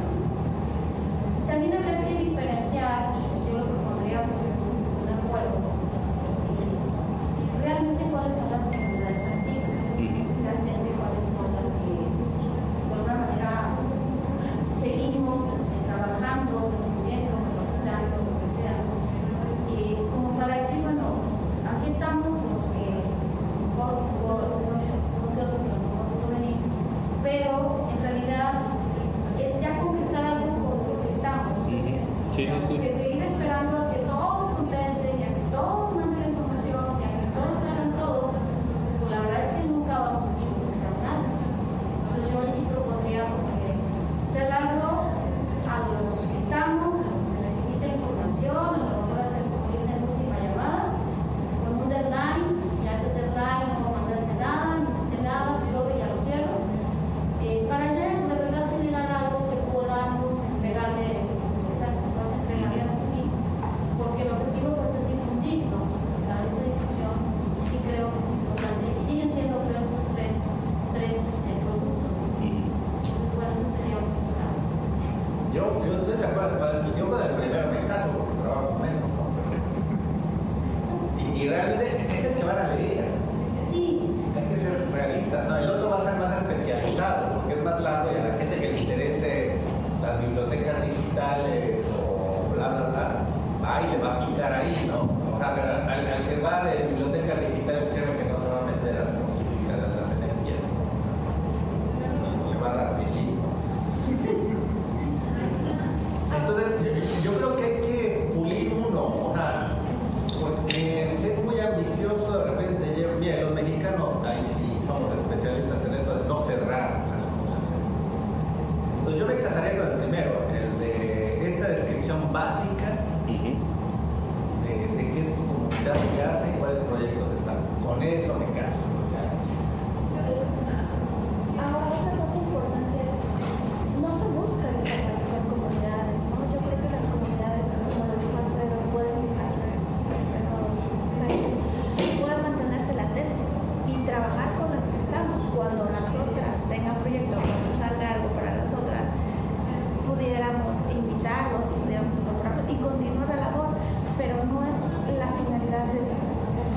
Y también habría que diferenciar, y, y yo lo propondría como un acuerdo, realmente cuáles son las comunidades activas, realmente cuáles son las que de alguna manera seguimos este, trabajando, difundiendo, capacitando, lo que sea, eh, como para decir, bueno, aquí estamos los que mejor, por uno que otro que a lo mejor pudo venir, pero en realidad es ya concretar algo con los que estamos, no sé si me explico. Sí, sí, sí. Porque seguir esperando a que todos contesten y a que todos manden la información y a que todos hagan todo, pues la verdad es que nunca vamos a concretar nada. Entonces yo ahí sí propondría porque cerrarlo a los que estamos, a los que recibiste información, a lo mejor hacer como dicen última llamada, con un deadline, ya ese deadline no mandaste nada, no hiciste nada, pues sobre ya lo cierro, eh, para ya de verdad generar algo que podamos entregarle, en este caso pues vas a entregarle a Cudi, porque el objetivo pues es difundir, ¿no? Dar esa difusión, y sí creo que es importante, y siguen siendo creo estos tres, tres este, productos. Entonces bueno, eso sería un plan. Yo, yo estoy de acuerdo, yo con el primero me caso porque trabajo menos, ¿no? Pero- y, y realmente es el que van a leer. Sí, hay que ser realistas, ¿no? El otro va a ser más especializado, porque es más largo y a la gente que le interese las bibliotecas digitales o bla, bla, bla, va y le va a picar ahí, ¿no? O sea, al, al que va de bibliotecas digitales, creo que no se va a meter a astrofísica de las energías. Le va a dar delito. Entonces, yo creo que hay que pulir uno, o sea, porque ser muy ambicioso de repente, bien, los mexicanos ahí sí somos especialistas en eso de no cerrar las cosas. Entonces yo me casaría con el primero, el de esta descripción básica de, de qué es tu comunidad, qué hace y cuáles proyectos están. Con eso me caso. Ahora, otra cosa importante es, no se busca desaparecer comunidades, ¿no? Yo creo que las comunidades, como lo dijo Alfredo, pueden, Alfredo Sánchez, pueden mantenerse latentes y trabajar con las que estamos. Cuando las otras tengan proyectos, cuando salga algo para las otras, pudiéramos invitarlos y pudiéramos incorporarlos y continuar la labor, pero no es la finalidad de desaparecer.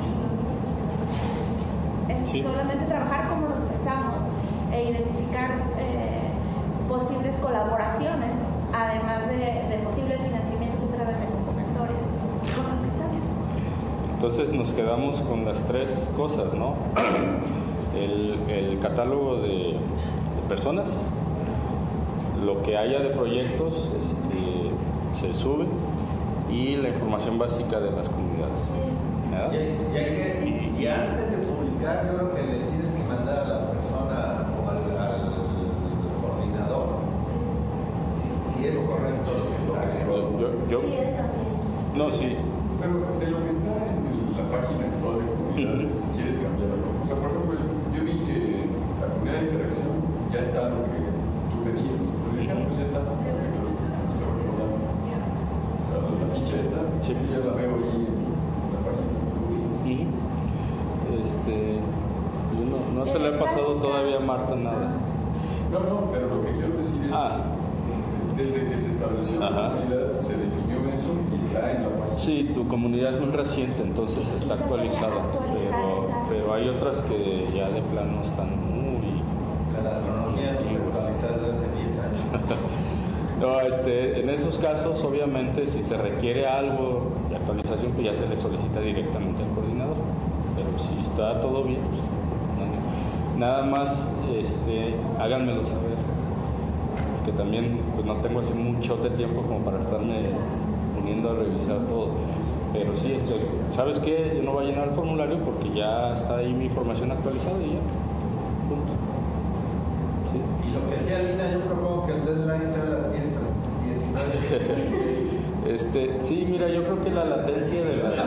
Es Sí. solamente trabajar como los que estamos e identificar eh, posibles colaboraciones, además de, de posibles financiamientos a través de convocatorias con los que estamos. Entonces nos quedamos con las tres cosas, ¿no? El, el catálogo de, de personas, lo que haya de proyectos este, se sube y la información básica de las comunidades. ¿verdad? Y, hay- y hay que- y antes de publicar, yo creo que le tienes que mandar a la persona o al, al coordinador si, si es correcto lo que está haciendo. Yo, yo, Sí, él también. no, sí. Pero de lo que está en la página actual de comunidades, ¿quieres cambiarlo? O sea, por ejemplo, yo vi que la comunidad de interacción ya está lo que tú pedías. Por ejemplo, ya está. Lo que te lo- te lo recordaba. O sea, la ficha esa, Sí. yo ya la veo ahí en la página de comunidad. Ujú. Este, yo no, no se le ha pasado todavía a Marta nada. No, no, pero lo que quiero decir es Ah. que desde que se estableció la Ajá. comunidad se definió eso y está en la página. Sí, tu comunidad es muy reciente, entonces está actualizada, pero, pero hay otras que ya de plano están muy... La astronomía no está actualizada desde hace diez años. No, este, en esos casos, obviamente, si se requiere algo de actualización, pues ya se le solicita directamente al coordinador. Pero si está todo bien, pues, no- nada más este, háganmelo saber. Porque también pues, no tengo así mucho de tiempo como para estarme poniendo a revisar todo. Pero sí, este, ¿sabes qué? Yo no voy a llenar el formulario porque ya está ahí mi información actualizada y ya. Punto. Sí. Y lo que decía Lina, yo propongo que el deadline sea a las diez, diecinueve. Este, sí, mira, yo creo que la latencia de las,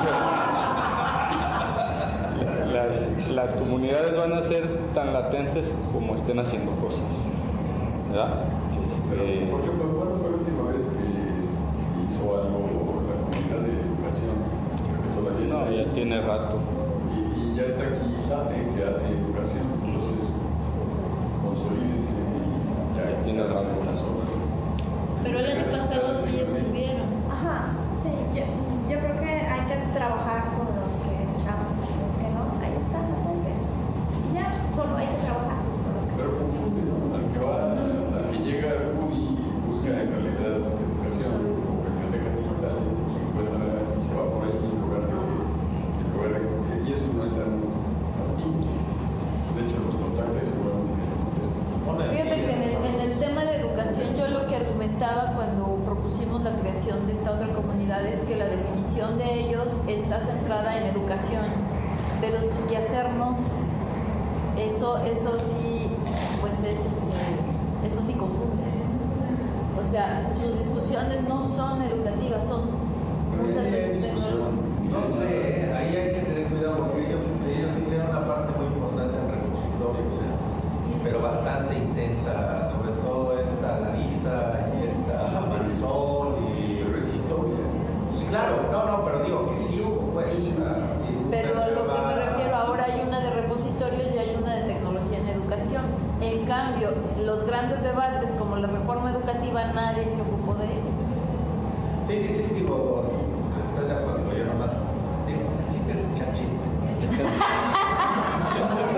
las, las comunidades van a ser tan latentes como estén haciendo cosas, ¿verdad? Pero, Este, por ejemplo, ¿cuándo fue la última vez que hizo algo la comunidad de educación? Creo que todavía está no, ahí. ya tiene rato. Y, y ya está aquí LATE, que hace educación. Entonces, consolídense y ya, Ya tiene está rato. las obras. Pero el año pasado sí estuvieron. Ajá, sí, yo, yo creo que hay que trabajar con los que estamos, los que no, ahí están latentes. Y ya, solo hay que trabajar con los que Pero confunde, ¿no? Al que va, al que llega a Rudy y busca en realidad educación o bibliotecas digitales y encuentra y se va por ahí en lugar de que, en lugar de que, y eso no es tan activo. De hecho, los contactos seguramente no contestan. Fíjate que en el, en el tema de educación yo lo que argumentaba cuando propusimos la creación de esta otra comunidad es que la definición de ellos está centrada en educación, pero su quehacer no. Eso, eso sí, pues es este, eso sí confunde. O sea, sus discusiones no son educativas, son muchas veces tecnológicas. No sé, ahí hay que tener cuidado porque ellos, ellos hicieron una parte muy importante en repositorios, ¿eh? Pero bastante intensa, sobre todo esta Larisa y esta Marisol y... Pero es historia. Sí, claro, no, no, pero digo que sí hubo, pues, una- sí hubo Pero una a lo que me reserva- refiero, ahora hay una de repositorios y hay una de tecnología en educación. En cambio, los grandes debates como la reforma educativa, nadie se ocupó de ellos. Sí, sí, sí, digo, estoy de acuerdo, yo nomás digo, el chiste es echar chiste.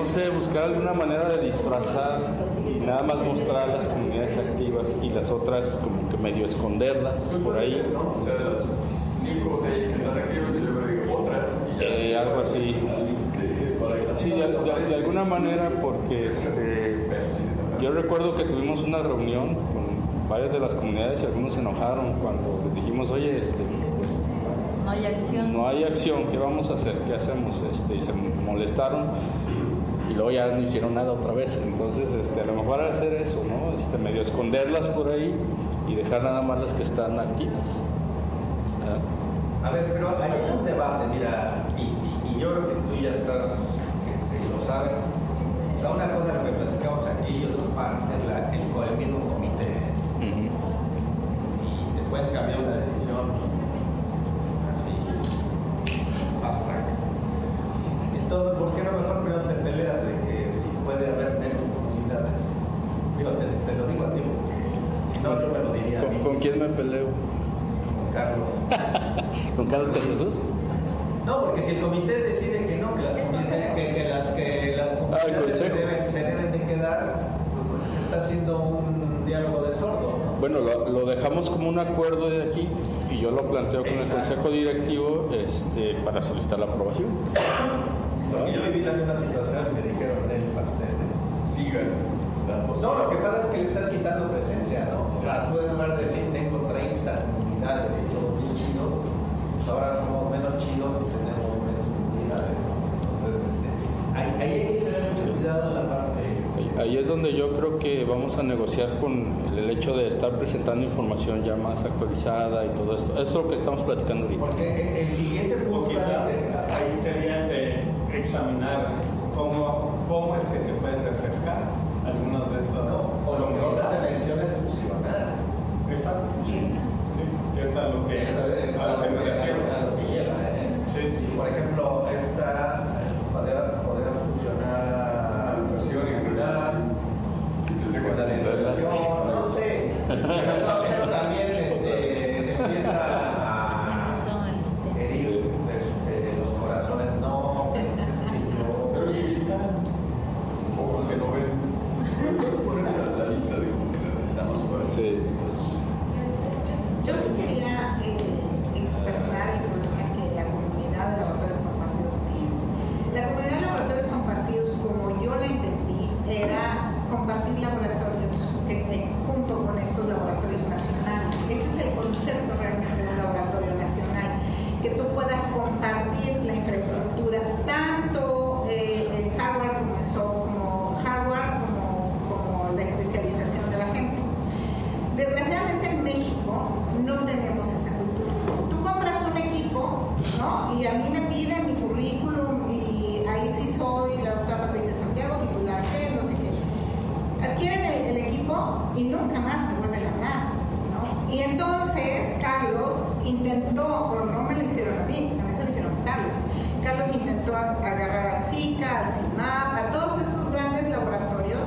no sé, buscar alguna manera de disfrazar y nada más mostrar las comunidades activas y las otras como que medio esconderlas por ahí. ¿No? O sea, las cinco o seis que están activas y luego digo otras. Y ya, Eh, algo así. Sí, de, de- de alguna manera, porque este, yo recuerdo que tuvimos una reunión con varias de las comunidades y algunos se enojaron cuando les dijimos, oye, este, pues, No hay acción. no hay acción, ¿qué vamos a hacer? ¿Qué hacemos? Este, y se molestaron y luego ya no hicieron nada otra vez. Entonces, este, a lo mejor hacer eso, ¿no? Este, medio esconderlas por ahí y dejar nada más las que están activas. ¿Ah? A ver, pero hay un debate, mira, y, y, y yo creo que tú ya estás, este, lo sabes. O sea, una cosa es lo que platicamos aquí y otra parte es la, el, el mismo comité. Ujú. Y te pueden cambiar una decisión así, fast track. Entonces, ¿por qué no mejor no te peleas de que si puede haber menos comunidades? Digo, te, te lo digo a ti porque si no, yo me lo diría a mí. ¿Con, ¿Con quién me peleo? Con Carlos. ¿Con Carlos Casasus? No, porque si el comité decide que no, que las comunidades, que, que las, que las Ah, el comunidades se consejo. deben, se deben de quedar, pues se está haciendo un diálogo de sordo, ¿no? Bueno, lo, lo dejamos como un acuerdo de aquí y yo lo planteo con el Exacto. consejo directivo este, para solicitar la aprobación. Porque yo viví la misma situación y me dijeron en el pastel. Sigan las dos. No, lo que pasa es que le estás quitando presencia, ¿no? O sea, tú en lugar de decir tengo treinta comunidades y somos bien chidos, pues ahora somos menos chidos y tenemos menos comunidades, ¿no? Entonces, este, ahí, ahí hay que tener mucho cuidado en la parte. Ahí- Ahí es donde yo creo que vamos a negociar con el hecho de estar presentando información ya más actualizada y todo esto. Eso es lo que estamos platicando ahorita. Porque el, el siguiente O punto quizás también- ahí sería de examinar cómo, cómo es que se pueden refrescar algunas de estas. ¿no? O lo que otras elecciones fusionar. Exacto. Sí, sí, es a lo que, Eso es a lo que me refiero. a lo que lleva, ¿eh? Sí, sí. Por ejemplo, esta podría, podría fusionar Educación y seguridad, con la de educación, no sé. Pero eso, eso también este, empieza a herir este, los corazones. No, es que yo. Pero sí están ojos que no ven. ¿Puedes poner la, la lista de comunidades? Nada más para Sí. Yo sí quería eh, externar el problema que la comunidad de laboratorios compartidos tiene. La comunidad de laboratorios compartidos, como yo la entendí, era compartir laboratorios que, que, junto con estos laboratorios nacionales. Ese es el concepto realmente de un laboratorio nacional, que tú puedas compartir la infraestructura, tanto eh, el hardware como, eso, como hardware como, como la especialización de la gente. Desgraciadamente en México no tenemos esa cultura. Tú compras un equipo, ¿no? Y a mí me piden mi currículum y ahí sí soy la doctora Patricia Santiago, titular C, no sé qué. Adquieren el, el equipo y nunca más me vuelven a hablar, ¿no? Y entonces Carlos intentó, pero no me lo hicieron a mí, también se lo hicieron a Carlos. Carlos intentó agarrar a SICA, al CIMAP, a todos estos grandes laboratorios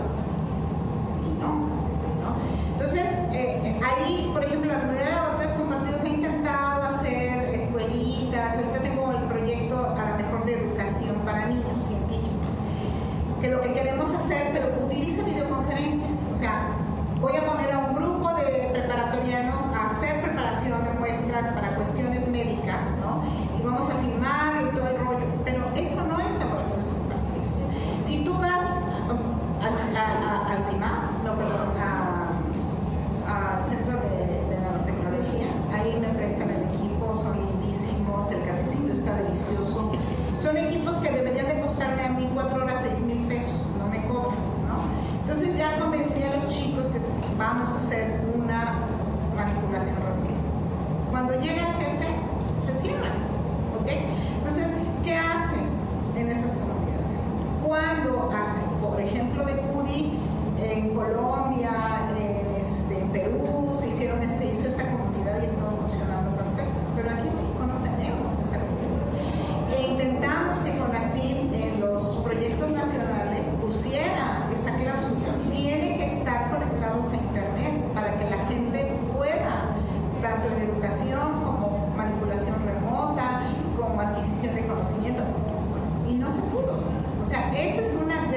y no, ¿no? Entonces, eh, ahí, por ejemplo, la comunidad de laboratorios compartidos ha intentado hacer escuelitas. Ahorita tengo el proyecto a lo mejor de educación para niños científicos, que lo que queremos hacer, pero utiliza videoconferencias. O sea, voy a poner a un grupo de preparatorianos a hacer preparación de muestras para cuestiones médicas, ¿no? Y vamos a filmarlo y todo el rollo, pero eso no es laboratorios compartidos. Si tú vas al, a, a, al CIMAP, no, perdón, a al centro de, de nanotecnología, ahí me prestan el equipo, son lindísimos, el cafecito está delicioso. Son equipos que deberían de costarme a mí cuatro horas, seis mil pesos, no me cobran, ¿no? Entonces ya convencí a los chicos que vamos a hacer una manipulación rápida. Cuando llega el jefe, se cierran, ¿ok? Entonces, ¿qué haces en esas comunidades? Cuando, por ejemplo, de C U D I, en Colombia, en este, Perú, se, hicieron, se hizo esta comunidad y estaba funcionando perfecto, pero aquí en México no tenemos esa comunidad. E intentamos que CONACYT en los proyectos nacionales pusiera esa cláusula. Tiene que estar conectados a Internet para que la gente pueda, tanto en educación como manipulación remota, como adquisición de conocimiento, y no se pudo. O sea, esa es una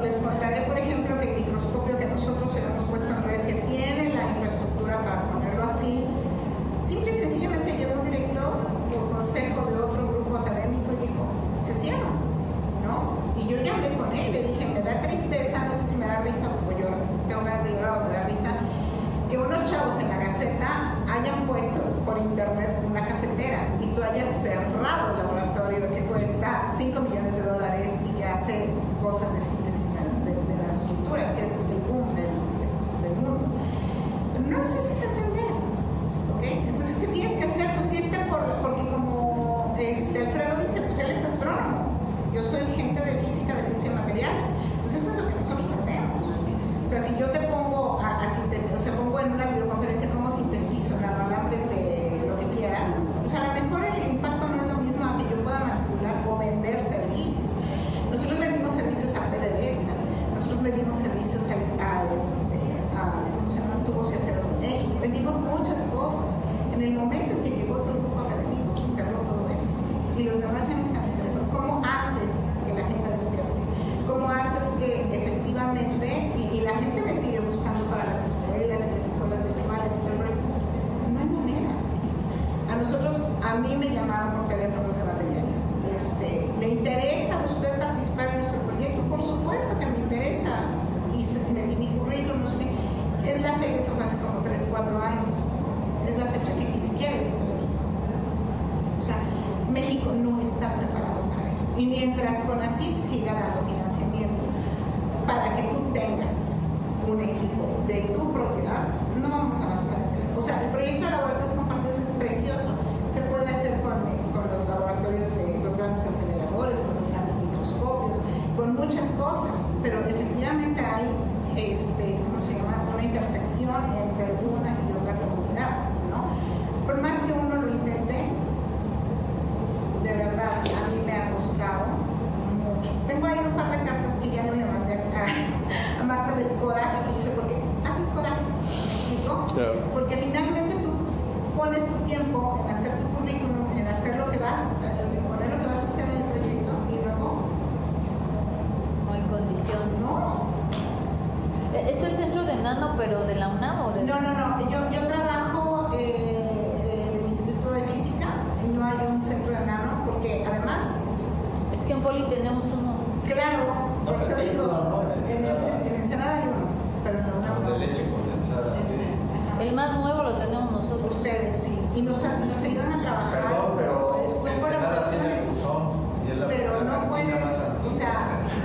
les contaré, por ejemplo, que el microscopio que nosotros hemos puesto en red, que tiene la infraestructura para ponerlo así, simple y sencillamente llegó un director por consejo de otro grupo académico y dijo, se cierra, ¿no? Y yo ya hablé con él, le dije, me da tristeza, no sé si me da risa, porque yo tengo ganas de llorar o me da risa, que unos chavos en la Gaceta hayan puesto por internet una cafetera y tú hayas cerrado el laboratorio que cuesta cinco millones de dólares y que hace cosas de síntesis de, de, de las estructuras, que es el boom del, del, del mundo. No sé si se entiende, ¿ok? Entonces, ¿qué tienes que hacer? Pues irte por, porque como este, Alfredo dice, pues él es astrónomo, yo soy gente de física, de ciencias materiales, pues eso es lo que nosotros hacemos. O sea, si yo te pongo a, a sintetizar, o sea, pongo en una videoconferencia cómo sintetizo nanoalambres de lo que quieras, o sea, a lo mejor el impacto no es lo mismo a que yo pueda manipular o vender servicios. Nosotros vendimos servicios a PDVSA, nosotros vendimos servicios a, a, este, a ¿cómo se llama? Tubos y aceros de México, vendimos muchas cosas. En el momento en que llegó otro grupo académico, se cerró todo eso. Y los demás ya no están interesados. ¿Cómo haces que la gente despierte? ¿Cómo haces que efectivamente, y, y la gente me sigue buscando para las escuelas y las escuelas virtuales, pero no hay manera. A nosotros, a mí me llamaron por teléfonos de materiales. Este, ¿Le interesa a usted participar en nuestro proyecto? Por supuesto que me interesa. Y me di mi currículum, no sé qué. Es la fecha, eso fue hace como tres, cuatro años. Es la fecha que ni siquiera he visto México. O sea, México no está preparado para eso. Y mientras CONACYT siga dando financiamiento para que tú tengas un equipo de tu propiedad, no vamos a avanzar en eso. O sea, el proyecto de laboratorios compartidos es precioso. Se puede hacer con, con los laboratorios de los grandes aceleradores, con los grandes microscopios, con muchas cosas, pero efectivamente hay este, ¿cómo se llama? Una intersección entre una y otra comunidad, ¿no? Por más que uno lo intente, de verdad, a mí me ha costado mucho. Tengo ahí un par de cartas que ya no le mandé a, a Marta del coraje, que dice, ¿por qué haces coraje? ¿Me explico? Claro. Porque finalmente tú pones tu tiempo en hacer tu currículum, en hacer lo que vas, en poner lo que vas a hacer en el proyecto y luego No hay condiciones. no. ¿Es el centro de Nano, pero de la UNAM o de...? No, no, no. Yo, yo trabajo eh, en el Instituto de Física y no hay un centro de Nano porque además... Es que en Poli tenemos uno. Claro, No, porque pero sí, digo, no, no, en en Ensenada. en Ensenada hay uno, pero en la UNAM Los no. de leche condensada. Ese, ajá. El más nuevo lo tenemos nosotros. Ustedes sí. Y nos, nos ayudan a trabajar. Perdón, pero es- son Ensenada tiene colaboraciones. buzón y es la Pero la no cantina puedes, más o sea,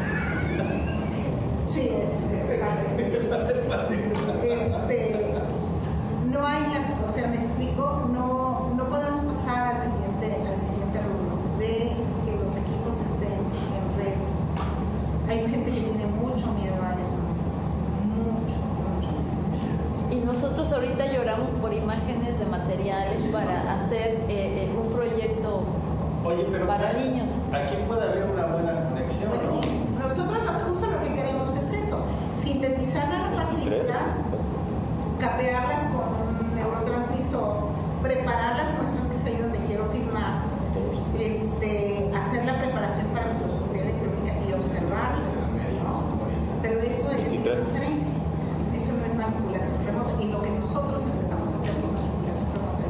sí, es, es padre. Este, no hay, la, o sea, me explico, no, no podemos pasar al siguiente, al siguiente rubro de que los equipos estén en red. Hay gente que tiene mucho miedo a eso, mucho, mucho miedo. Y nosotros ahorita lloramos por imágenes de materiales para hacer eh, eh, un proyecto Oye, pero para aquí- niños. Aquí puede haber una buena conexión, Pues ¿no? sí, nosotros lo, justo lo que queremos es eso, sintetizar nanopartículas, capearlas con un neurotransmisor, preparar las muestras, que es ahí donde quiero filmar, este, hacer la preparación para microscopía electrónica y observarlas, ¿no? Pero eso es veintitrés. diferencia, eso no es manipulación remota, y lo que nosotros empezamos a hacer con manipulación remota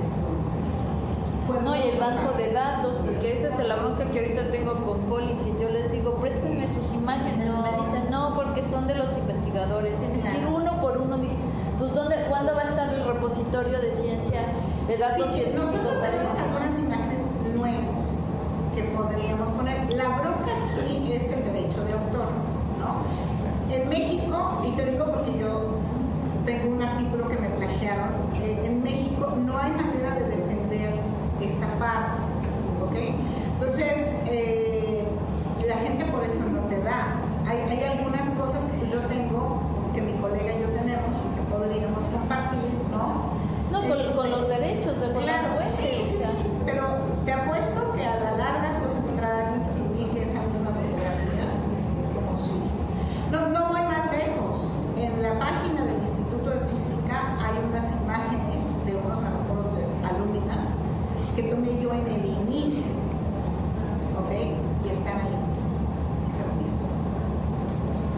fue No, y el muy banco importante. de datos, porque esa es la bronca que ahorita tengo con Poli, que yo les digo, préstenme sus imágenes. No. Me dicen, no, porque son de los investigadores. Tienen que ir Claro. uno por uno. Dije, pues, ¿dónde, ¿cuándo va a estar el repositorio de ciencia, de datos Sí, científicos? nosotros tenemos además, ¿no? algunas imágenes nuestras que podríamos poner. La bronca aquí es el derecho de autor, ¿no? En México, y te digo porque yo tengo un artículo que me plagiaron, eh, en México no hay manera de defender esa parte, ¿ok? Entonces, eh, la gente por eso no te da. Hay, hay algunas cosas que yo tengo, que mi colega y yo tenemos, y que podríamos compartir, ¿no? No, con, Este, con los derechos de con Claro, las sí, fuentes, sí, o sea. sí, pero te apuesto que a la larga tú vas a encontrar a alguien que publique esa misma fotografía como suya. No, no voy más lejos. En la página del Instituto de Física hay unas imágenes de unos nanoporos de alumina que tomé yo en el I N I, ¿ok? Y están ahí. Y se lo digo.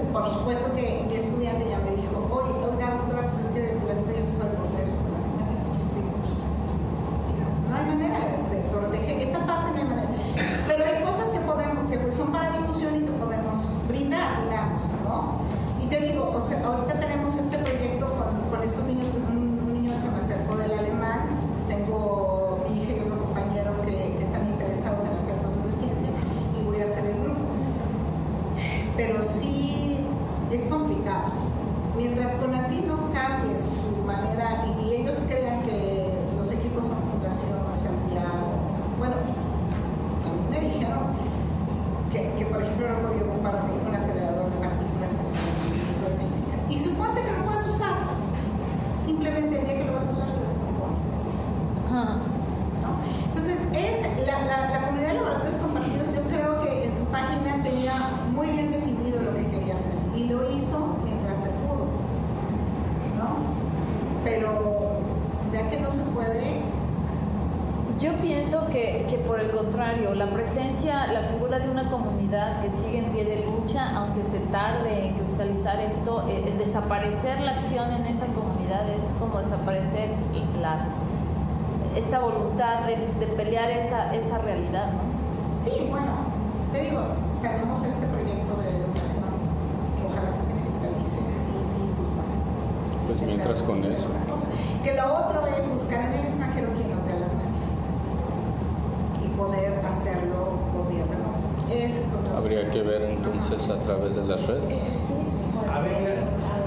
por supuesto que mi estudiante ya me dijo, oye, oiga, doctora, pues es que el fulanito ya se fue al Congreso con las imágenes. No hay manera de, de proteger, esta parte no hay manera. Pero hay cosas que podemos, que pues son para difusión y que podemos brindar, digamos, ¿no? Y te digo, o sea, ahorita tenemos este proyecto con, con estos niños, un, un niño se me acercó del alemán, tengo mi hija y otro compañero que, que están interesados en hacer cosas de ciencia y voy a hacer el grupo. Pero sí es complicado. Mientras CONACYT no cambie su manera y, y ellos crean que los equipos son Fundación Santiago, bueno, a mí me dijeron que, que por ejemplo no podía ocupar un acelerador de partículas que es un tipo de física. Y suponte que lo puedas usar. Simplemente el día que lo vas a usar se descompone. ¿No? Entonces, es la, la, la comunidad de laboratorios compartidos, yo creo que en su página tenía muy bien definido lo que quería hacer. Y lo hizo mientras se pudo. ¿No? Pero ya que no se puede. Yo pienso que, que por el contrario, la presencia, la figura de una comunidad que sigue en pie de lucha, aunque se tarde en cristalizar esto, eh, el desaparecer la acción en esa comunidad es como desaparecer la, esta voluntad de, de pelear esa, esa realidad, ¿no? Sí, bueno, te digo, tenemos este proyecto de educación, ojalá que se cristalice y, y bueno, pues mientras con eso. Que lo otro es buscar en el extranjero quien nos dé las muestras y poder hacerlo gobierno. Ese es otro. Habría que ver entonces a través de las redes. A ver,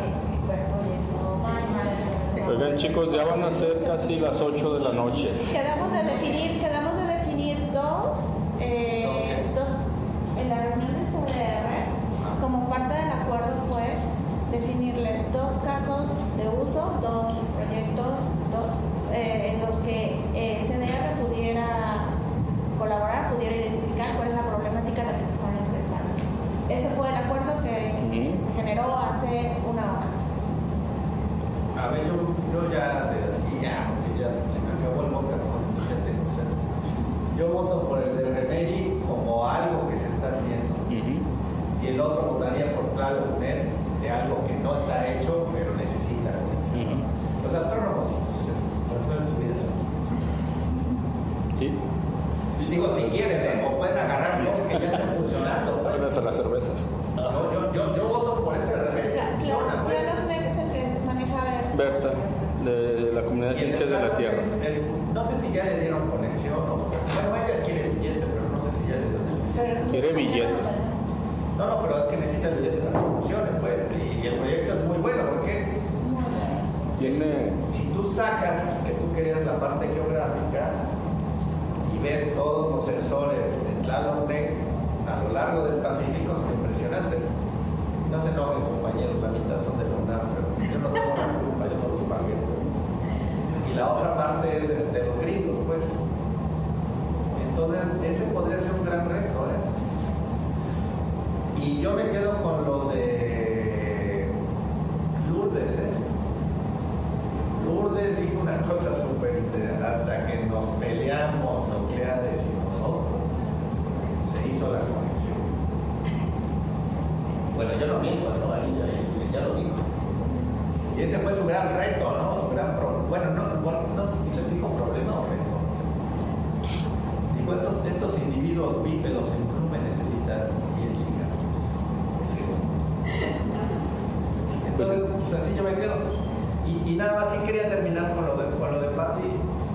Oigan chicos, ya van a ser casi las ocho de la noche. Quedamos de definir, quedamos de definir dos, eh, dos, en la reunión de C D R, como parte del acuerdo fue definirle dos casos de uso, dos proyectos, dos, eh, en los que eh, C D R pudiera colaborar, pudiera identificar cuál es la problemática a la que se están enfrentando. Ese fue el acuerdo que uh-huh. se generó hace una hora. A ver, yo, yo ya te decía, ya, porque ya se me acabó el vodka con mucha gente, o sea, yo voto por el de Remedy como algo que se está haciendo, uh-huh. y el otro votaría por Tlaloc Net de algo que no está hecho, pero necesita conexión. Uh-huh. Los astrónomos resuelven su vida solos. Sí. Digo, si quieren, ¿eh? O pueden agarrar cosas que ya están funcionando. Pueden a las cervezas. No, yo, yo, yo voto por ese Remedy que funciona. Pues. Tlaloc Net es el que maneja Berta, de la Comunidad de Ciencias de la Tierra. El, el, no sé si ya le dieron conexión o... Bueno, ella quiere billete, pero no sé si ya le dieron. Quiere billete. No, no, pero es que necesita el billete para que funcione, pues. Y, y el proyecto es muy bueno, porque... Tiene... Si tú sacas que tú querías la parte geográfica y ves todos los sensores de Tlaloc Net a lo largo del Pacífico, son impresionantes. No se enojen, compañeros, la mitad son de la UNAM, pero yo no tengo la culpa, yo no los pagué. Y la otra parte es de, de los gringos, pues. Entonces, ese podría ser un gran reto, ¿eh? Y yo me quedo con lo de Lourdes, ¿eh? Lourdes dijo una cosa súper interesante, hasta que nos peleamos nucleares y nosotros, se hizo la conexión. Bueno, yo no miento, ¿no? Ahí ya, ya lo dijo. Y ese fue su gran reto, ¿no? Su gran problema. Bueno, no, no sé si le dijo problema o reto. Dijo, estos, estos individuos bípedos en plume necesitan diez gigabits. Sí. Entonces, pues así yo me quedo. Y, y nada más sí quería terminar con lo de, con lo de Pati.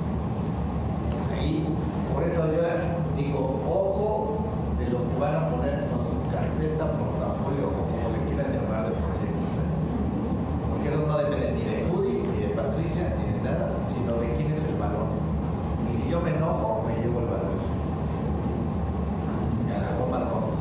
Ahí, por eso yo digo, ojo de lo que van a poner con su carpeta, portafolio, o como le quieran llamar de proyectos. ¿eh? Porque eso no depende ni de Judy, ni de Patricia, ni de nada, sino de quién es el valor. Y si yo me enojo, me llevo el valor. Ya la goma todos.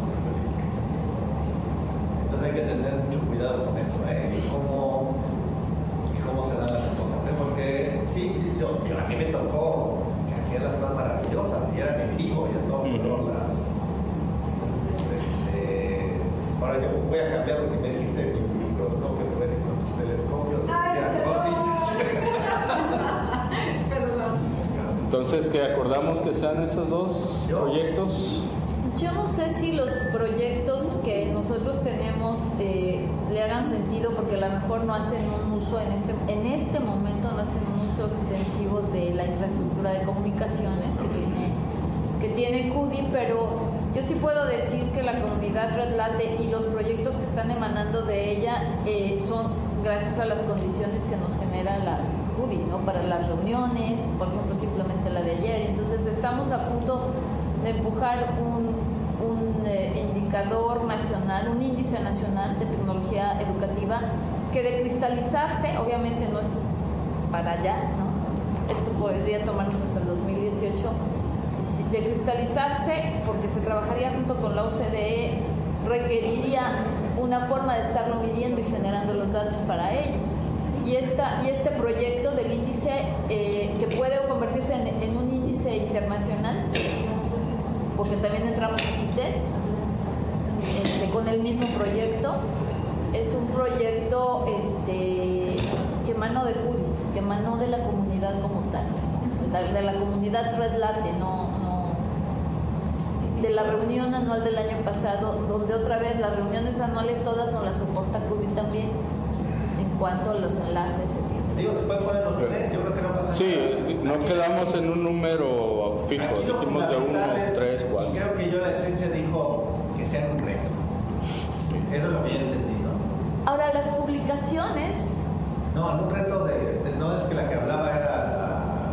Entonces hay que tener mucho cuidado con eso, ¿eh? Y cómo, y cómo se dan las cosas, ¿eh? Porque sí, yo, yo, a mí me tocó que hacían las más maravillosas y eran en vivo y a todos uh-huh. las... Ahora yo voy a cambiar lo que me dijiste de microscopio, pues, con tus telescopios. Ay, Entonces, ¿qué acordamos que sean esos dos yo, proyectos? Yo no sé si los proyectos que nosotros tenemos eh, le hagan sentido, porque a lo mejor no hacen un uso en este, en este momento, no hacen un uso extensivo de la infraestructura de comunicaciones que tiene, que tiene C U D I, pero yo sí puedo decir que la comunidad Red Latte y los proyectos que están emanando de ella eh, son gracias a las condiciones que nos genera la C U D I, ¿no? Para las reuniones, por ejemplo, simplemente la de ayer. Entonces estamos a punto de empujar un, un eh, indicador nacional, un índice nacional de tecnología educativa que de cristalizarse, obviamente no es para allá, ¿no? Esto podría tomarnos hasta el dos mil dieciocho, de cristalizarse, porque se trabajaría junto con la O C D E, requeriría una forma de estarlo midiendo y generando los datos para ello. Y, esta, y este proyecto del índice, eh, que puede convertirse en, en un índice internacional, porque también entramos a CITED este, con el mismo proyecto. Es un proyecto este, que emanó de C U D I, que emanó de la comunidad como tal, de la comunidad Red Latte, no, no de la reunión anual del año pasado, donde otra vez las reuniones anuales todas nos las soporta C U D I también, en cuanto a los enlaces, etcétera. Digo, se puede poner los tres, yo creo que no pasa Sí, nada. sí, no quedamos en un número fijo, Aquí lo dijimos de uno, fundamental es- tres, y cuatro. creo que yo la esencia dijo que sea un reto. Eso es lo que yo entendí, ¿no? Ahora, las publicaciones, No, en un reto de, de- no es que la que hablaba era la,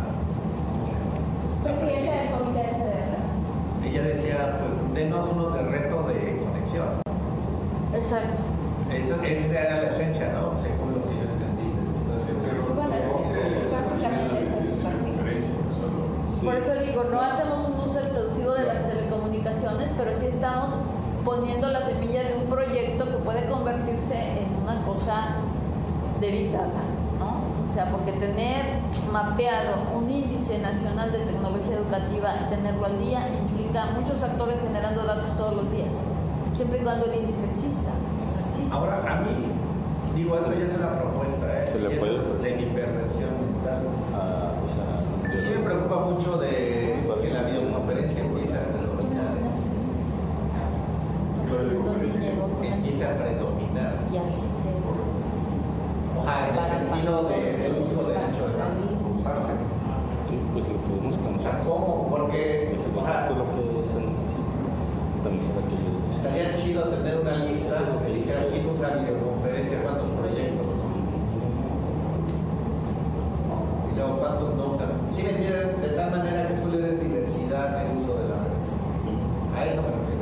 la Presidente del comité de C D R. ella decía, pues denos unos de reto de conexión. exacto. Eso, esa era la esencia, ¿no? Según lo que yo entendí. Pero Bueno, es no se que básicamente se es termina la eso. conferencia, o sea, lo- Sí. Por eso digo, no hacemos un uso exhaustivo de las telecomunicaciones, pero sí estamos poniendo la semilla de un proyecto que puede convertirse en una cosa de Big Data, ¿no? O sea, porque tener mapeado un índice nacional de tecnología educativa y tenerlo al día implica muchos actores generando datos todos los días, siempre y cuando el índice exista. No existe. Ahora, a mí, digo, eso ya es una propuesta, ¿eh? Se le Y eso puede es ofrecer. de mi perversión mental. Ah, o sea, Sí me preocupa mucho de que la videoconferencia empiece a predominar. Pidiendo dinero con el Empiece a predominar. y al CITED. Ojalá, en el sentido de, de uso derecho de usarse. sí, pues lo podemos O plantear. sea, ¿cómo? Porque Eso o sea, es lo que se necesita. También para que ellos- estaría chido tener una lista que dijera quién usa videoconferencia, cuántos proyectos. Y luego cuántos no usan. Sí me entienden, de tal manera que tú le des diversidad de uso de la red. A eso me refiero.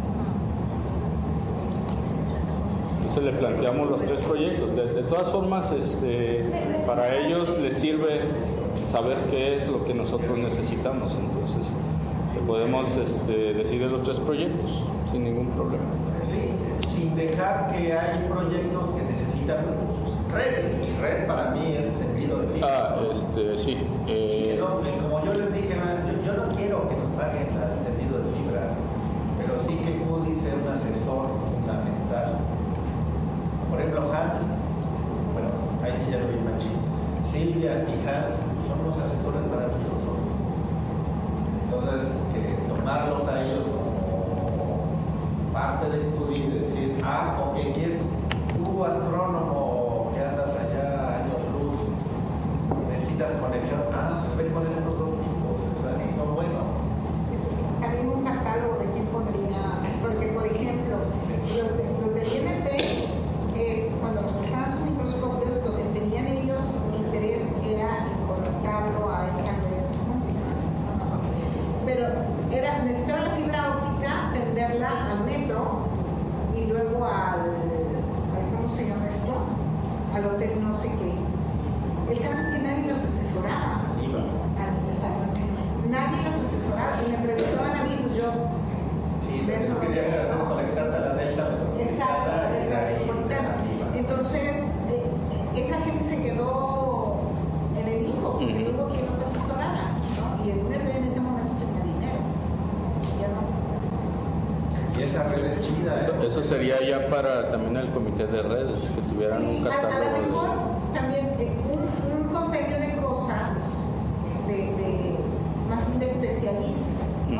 Entonces le planteamos los tres proyectos. De, de todas formas, este, para ellos les sirve saber qué es lo que nosotros necesitamos. Entonces, le podemos este, decir de los tres proyectos sin ningún problema. Sí, sin dejar que hay proyectos que necesitan recursos. Red, y red para mí es tendido de fibra. Ah, este, sí. Que eh, no, que como yo les dije, no, yo, yo no quiero que nos paguen el tendido de fibra, pero sí que C U D I sea un asesor fundamental. Por ejemplo, Hans, bueno, ahí sí ya lo vi machín. Silvia y Hans son unos asesores maravillosos. Entonces, que tomarlos a ellos como parte del C U D I, de decir, ah, ok, ¿qué es tú, astrónomo, que andas allá, años luz, necesitas conexión? Ah, pues ven con estos dos tipos, o sea, son buenos. Eso, también un catálogo de quién podría, porque por ejemplo, los, de, los del I M P, es, cuando nos prestaban sus microscopios, lo que tenían ellos interés era en conectarlo a esta red, ¿cómo se llama? No, no, no. Pero era necesitar la fibra óptica, tenderla al metro y luego al, al ¿cómo se llama esto? Al hotel no sé qué. El caso es que nadie los asesoraba. Iba. Ah, exactamente. Nadie los asesoraba y me preguntaban a mí, pues yo. Sí, de eso tú quisieras hacer conectarse a la delta Exacto, metropolitana la y de delta ahí metropolitana. arriba. Entonces, eh, eh, esa gente se quedó en el limbo, porque Ujú. no hubo quien los asesorara, ¿no? Y el I M P en ese momento tenía dinero. Ya no. Y esa red es chida. Eso, ¿eh? eso sería ya para también el comité de redes, que tuvieran Sí, un a, a lo catálogo mejor de... también eh, un, un compendio de cosas, de, de- más bien de especialistas, ¿no? Ujú.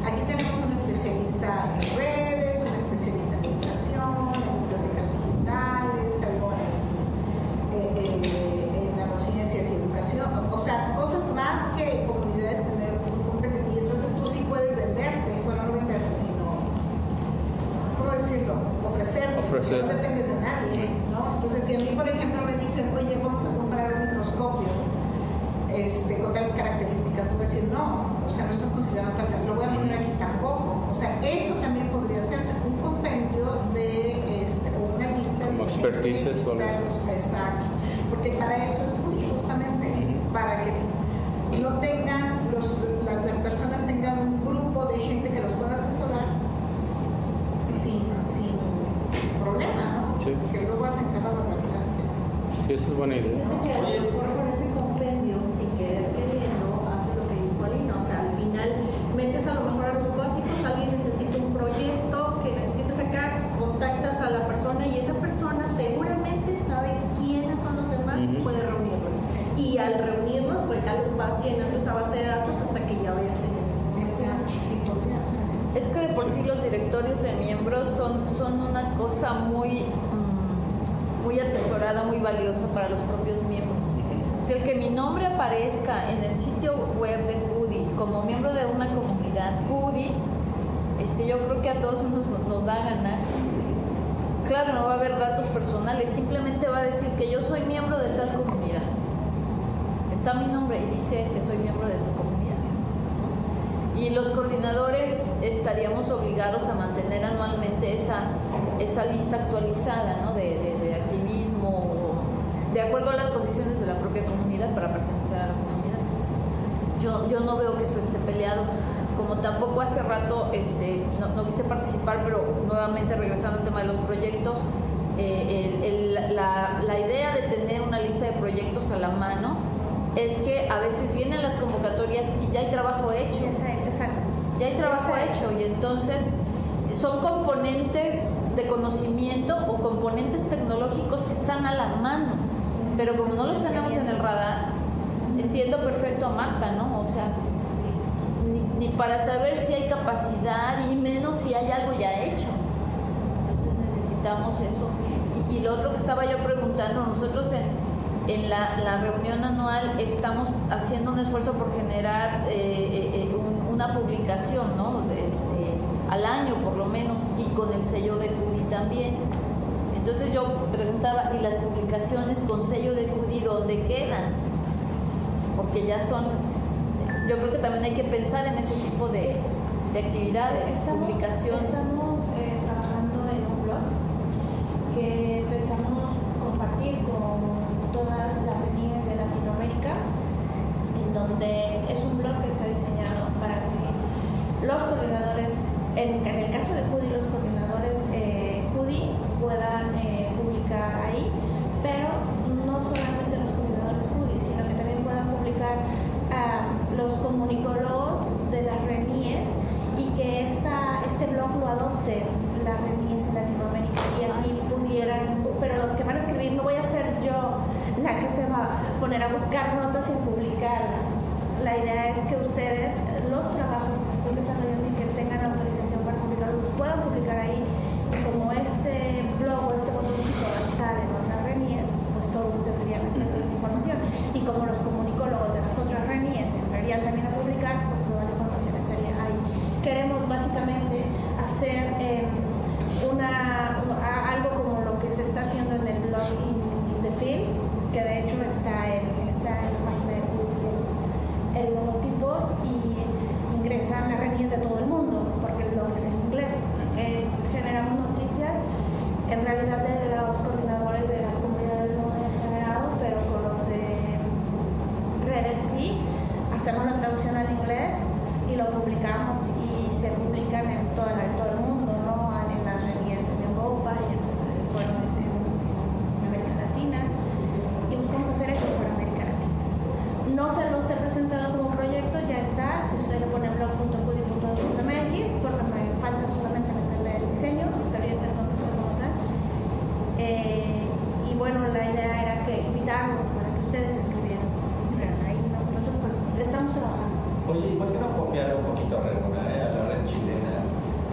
Aquí tenemos un especialista en redes, un especialista en educación, en bibliotecas digitales, algo en, eh, eh, en nanociencias y educación, o sea, cosas más que comunidades tener un completo. Y entonces tú sí puedes venderte, bueno, no venderte, sino, ¿cómo decirlo? Ofrecerte, Ofrecer. no dependes de nadie, ¿no? Entonces, si a mí, por ejemplo, me dicen, oye, vamos a comprar un microscopio, Este, con tales características, tú vas a decir, no, o sea, no estás considerando tal, lo voy a poner aquí tampoco. O sea, eso también podría hacerse un compendio de este, o una lista de expertices o algo así. Exacto, porque para eso es justamente, uh-huh. para que no tengan, los, la, las personas tengan un grupo de gente que los pueda asesorar sin, sin problema, ¿no? Sí. Que luego hacen cada barbaridad. Sí, esa es buena idea. Que a lo mejor con ese compendio, sin querer queriendo, hace lo que dijo Alina. O sea, al final metes a lo mejor a los básicos, alguien necesita un proyecto que necesita sacar, contactas a la persona y esa persona seguramente sabe quiénes son los demás y Uh-huh. puede reunirlos. Y al reunirlos, pues ya los vas llenando esa base de datos hasta que ya vayas en Exacto, sí, podría ser. Es que de por sí los directorios de miembros son, son una cosa muy, mm, muy atesorada, muy valiosa para los propios miembros. O sea, el que mi nombre aparezca en el sitio web de CUDI como miembro de una comunidad CUDI, este, yo creo que a todos nos, nos da a ganar. Claro, no va a haber datos personales, simplemente va a decir que yo soy miembro de tal comunidad. Está mi nombre y dice que soy miembro de esa comunidad. Y los coordinadores estaríamos obligados a mantener anualmente esa, esa lista actualizada, ¿no? de, de, de activismo, de acuerdo a las condiciones de la propia comunidad para pertenecer a la comunidad. Yo, yo no veo que eso esté peleado. Como tampoco hace rato este, no, no quise participar, pero nuevamente regresando al tema de los proyectos, eh, el, el, la, la idea de tener una lista de proyectos a la mano es que a veces vienen las convocatorias y ya hay trabajo hecho. Exacto. Ya hay trabajo hecho y entonces son componentes de conocimiento o componentes tecnológicos que están a la mano, pero como no los tenemos en el radar, entiendo perfecto a Marta, ¿no? O sea, ni, ni para saber si hay capacidad y menos si hay algo ya hecho. Entonces necesitamos eso. Y, y lo otro que estaba yo preguntando, nosotros en En la, la reunión anual estamos haciendo un esfuerzo por generar eh, eh, un, una publicación, ¿no? De este, al año por lo menos, y con el sello de CUDI también. Entonces yo preguntaba, ¿y las publicaciones con sello de CUDI dónde quedan? Porque ya son, yo creo que también hay que pensar en ese tipo de, de actividades, estamos, publicaciones. Estamos eh, trabajando en un blog que pensamos compartir con todas las reuniones de Latinoamérica, en donde es un blog que está diseñado para que los coordinadores, en, en el caso de CUDI, los coordinadores eh, CUDI puedan eh, publicar ahí, pero no solamente los coordinadores CUDI, sino que también puedan publicar uh, los comunicólogos de las RENIES y que esta, este blog lo adopte las RENIES en Latinoamérica y así pudieran, pero los que van a escribir, no voy a ser yo la que se va a poner a buscar notas y publicarla. La idea es que ustedes, los trabajos que estén desarrollando y que tengan autorización para publicarlos, los puedan publicar ahí. Y como este blog o este botoncito va a estar en otras RENIES, pues todos tendrían acceso a esta información. Y como los comunicólogos de las otras RENIES entrarían también a publicar, pues toda la información estaría ahí. Queremos básicamente hacer eh, una, algo como lo que se está haciendo en el blog in, in the Field, que de hecho está en, está en la página de Google, el logotipo, y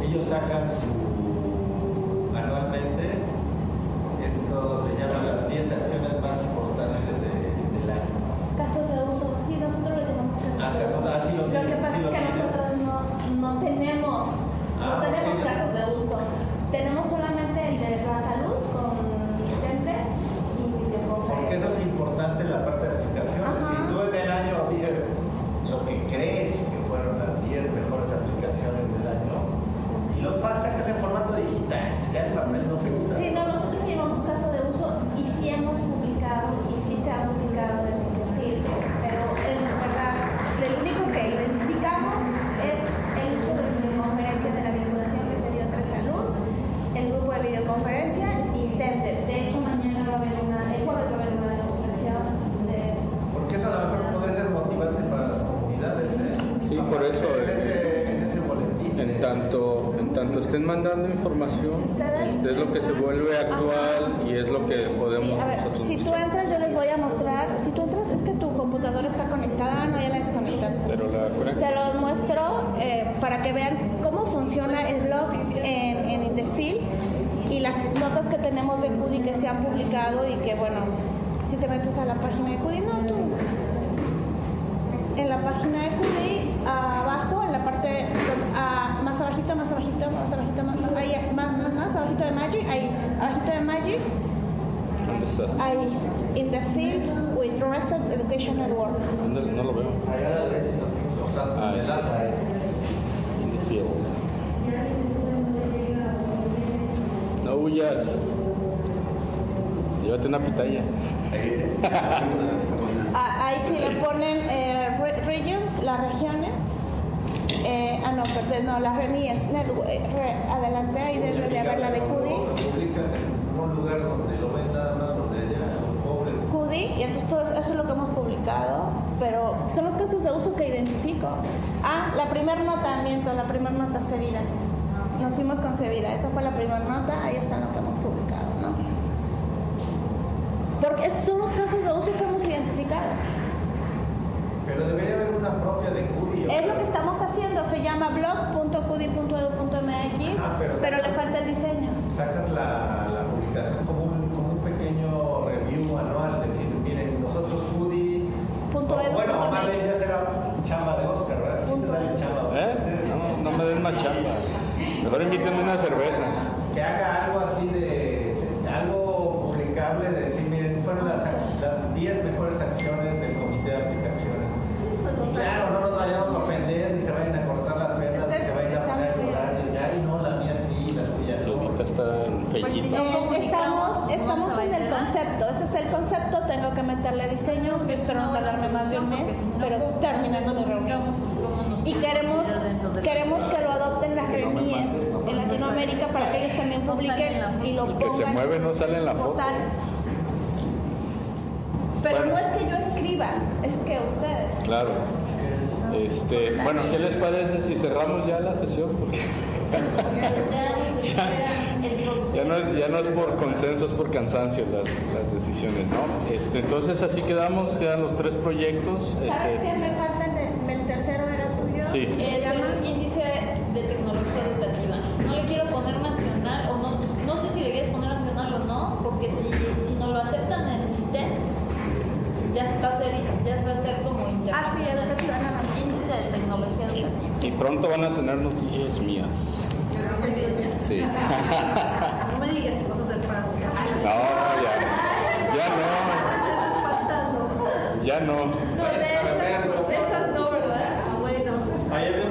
ellos sacan su anualmente, esto le llaman las diez acciones más importantes de, del año. Casos de uso, sí, nosotros lo llamamos casos Ah, de casos, uso. ah, sí lo Lo tienen, que pasa sí es lo que tienen. nosotros no, no tenemos, no Ah, tenemos ok. casos de uso. Tenemos solamente el de la salud con Tente y videoconferencia. Porque eso es importante en la parte de aplicaciones. Ajá. Si tú en el año dices lo que crees que fueron las diez mejores aplicaciones del año, y lo sacas en formato digital, ya el papel no se usa. Sí, no, nosotros llevamos caso de uso y sí hemos publicado y sí se ha publicado en el perfil, pero en verdad, lo único que identificamos es el uso de videoconferencia de la vinculación que se dio entre salud, el grupo de videoconferencia y Tente. De hecho, mañana va a haber una, el jueves va a haber una demostración de esto. Porque eso a lo mejor puede ser motivante para las comunidades, ¿eh? Sí, por eso, En eh, ese, en ese boletín. En eh, tanto, en tanto estén mandando información, este es lo que se vuelve actual y es lo que podemos Sí, a ver, nosotros si tú buscar. entras, yo les voy a mostrar. Si tú entras, es que tu computadora está conectada, no, ya la desconectaste. Pero la conecta. Se los muestro eh, para que vean cómo funciona el blog en, en Indefil y las notas que tenemos de CUDI que se han publicado y que, bueno, si te metes a la página de CUDI, no, tú. En la página de CUDI, abajo, en la parte, ah, más abajito, más abajito, más abajito, más, más, ahí, más, más, más, abajito de Magic, ahí, abajito de Magic, ¿Dónde estás? ahí, in the field with Reset Education Network. ¿Dónde? No lo veo. los datos, Ah, el está. dato. In the field. No huyas. Llévate una pitaya. Ah, ahí sí le ponen eh, re- regions, las regiones. Eh, ah, no, perdón, no, las RENIES. Network, eh, re- adelante, ahí debe de haber la de CUDI. Lo publicas en un lugar donde lo ven nada más los de allá, los pobres. CUDI, y entonces todo eso es lo que hemos publicado, pero son los casos de uso que identifico. Ah, la primera nota, miento, la primera nota, Sevida. Nos fuimos con Sevida, esa fue la primera nota, ahí está lo que hemos publicado, ¿no? Porque estos son los casos de uso que hemos identificado. Pero debería haber una propia de CUDI. Es lo que estamos haciendo, se llama blog punto cudi punto edu punto m x, Ah, pero- pero le falta el diseño. Sacas la, la publicación como un, como un pequeño review anual, decir, miren, nosotros CUDI. Punto o, edu bueno, punto más m bien x. ya será chamba de Oscar, ¿verdad? El chiste es darle chamba a Oscar. ¿Eh? Ustedes, No, no me den más chamba. Mejor invítenme una cerveza. que haga algo así de algo publicable, de decir, miren, fueron las ac- las diez mejores acciones del comité de aplicaciones. Y claro, no nos vayamos a ofender ni se vayan a cortar las vendas, Está- ni se vayan a está poner a muy bien. llorar, de, ay no, la mía sí, la tuya no. Ahorita está en Pues sí, Fellito. no Eh, comunicamos, estamos no estamos se va a en el enterar. concepto, ese es el concepto, tengo que meterle diseño, que espero no tardarme más de un mes, pero terminando mi reunión. Y queremos queremos que lo adopten las RENIES en Latinoamérica para que ellos también publiquen y lo El que se pongan mueve en no sus sale en la foto. portales. Pero Bueno. no es que yo escriba, es que ustedes. Claro. Este, bueno, ¿qué les parece si cerramos ya la sesión? Porque ya no es, ya no es por consenso, es por cansancio las, las decisiones, ¿no? Este, entonces así quedamos, quedan los tres proyectos. ¿Sabes Este, qué me falta? El, de- el tercero era tuyo. Sí. Se Es llama el índice de tecnología educativa. No le quiero poner nacional o no, no sé si le quieres poner nacional o no, porque si, si no lo aceptan en CITEC, ya va a ser, ya va a ser como Ah, sí, internacional. educativa, nada más. Índice de tecnología educativa. y pronto van a tener noticias mías. Sí. No me digas cosas del prado. No, ya, ya no, ya no. No, de esas, de esas no, ¿verdad? Bueno. Ahí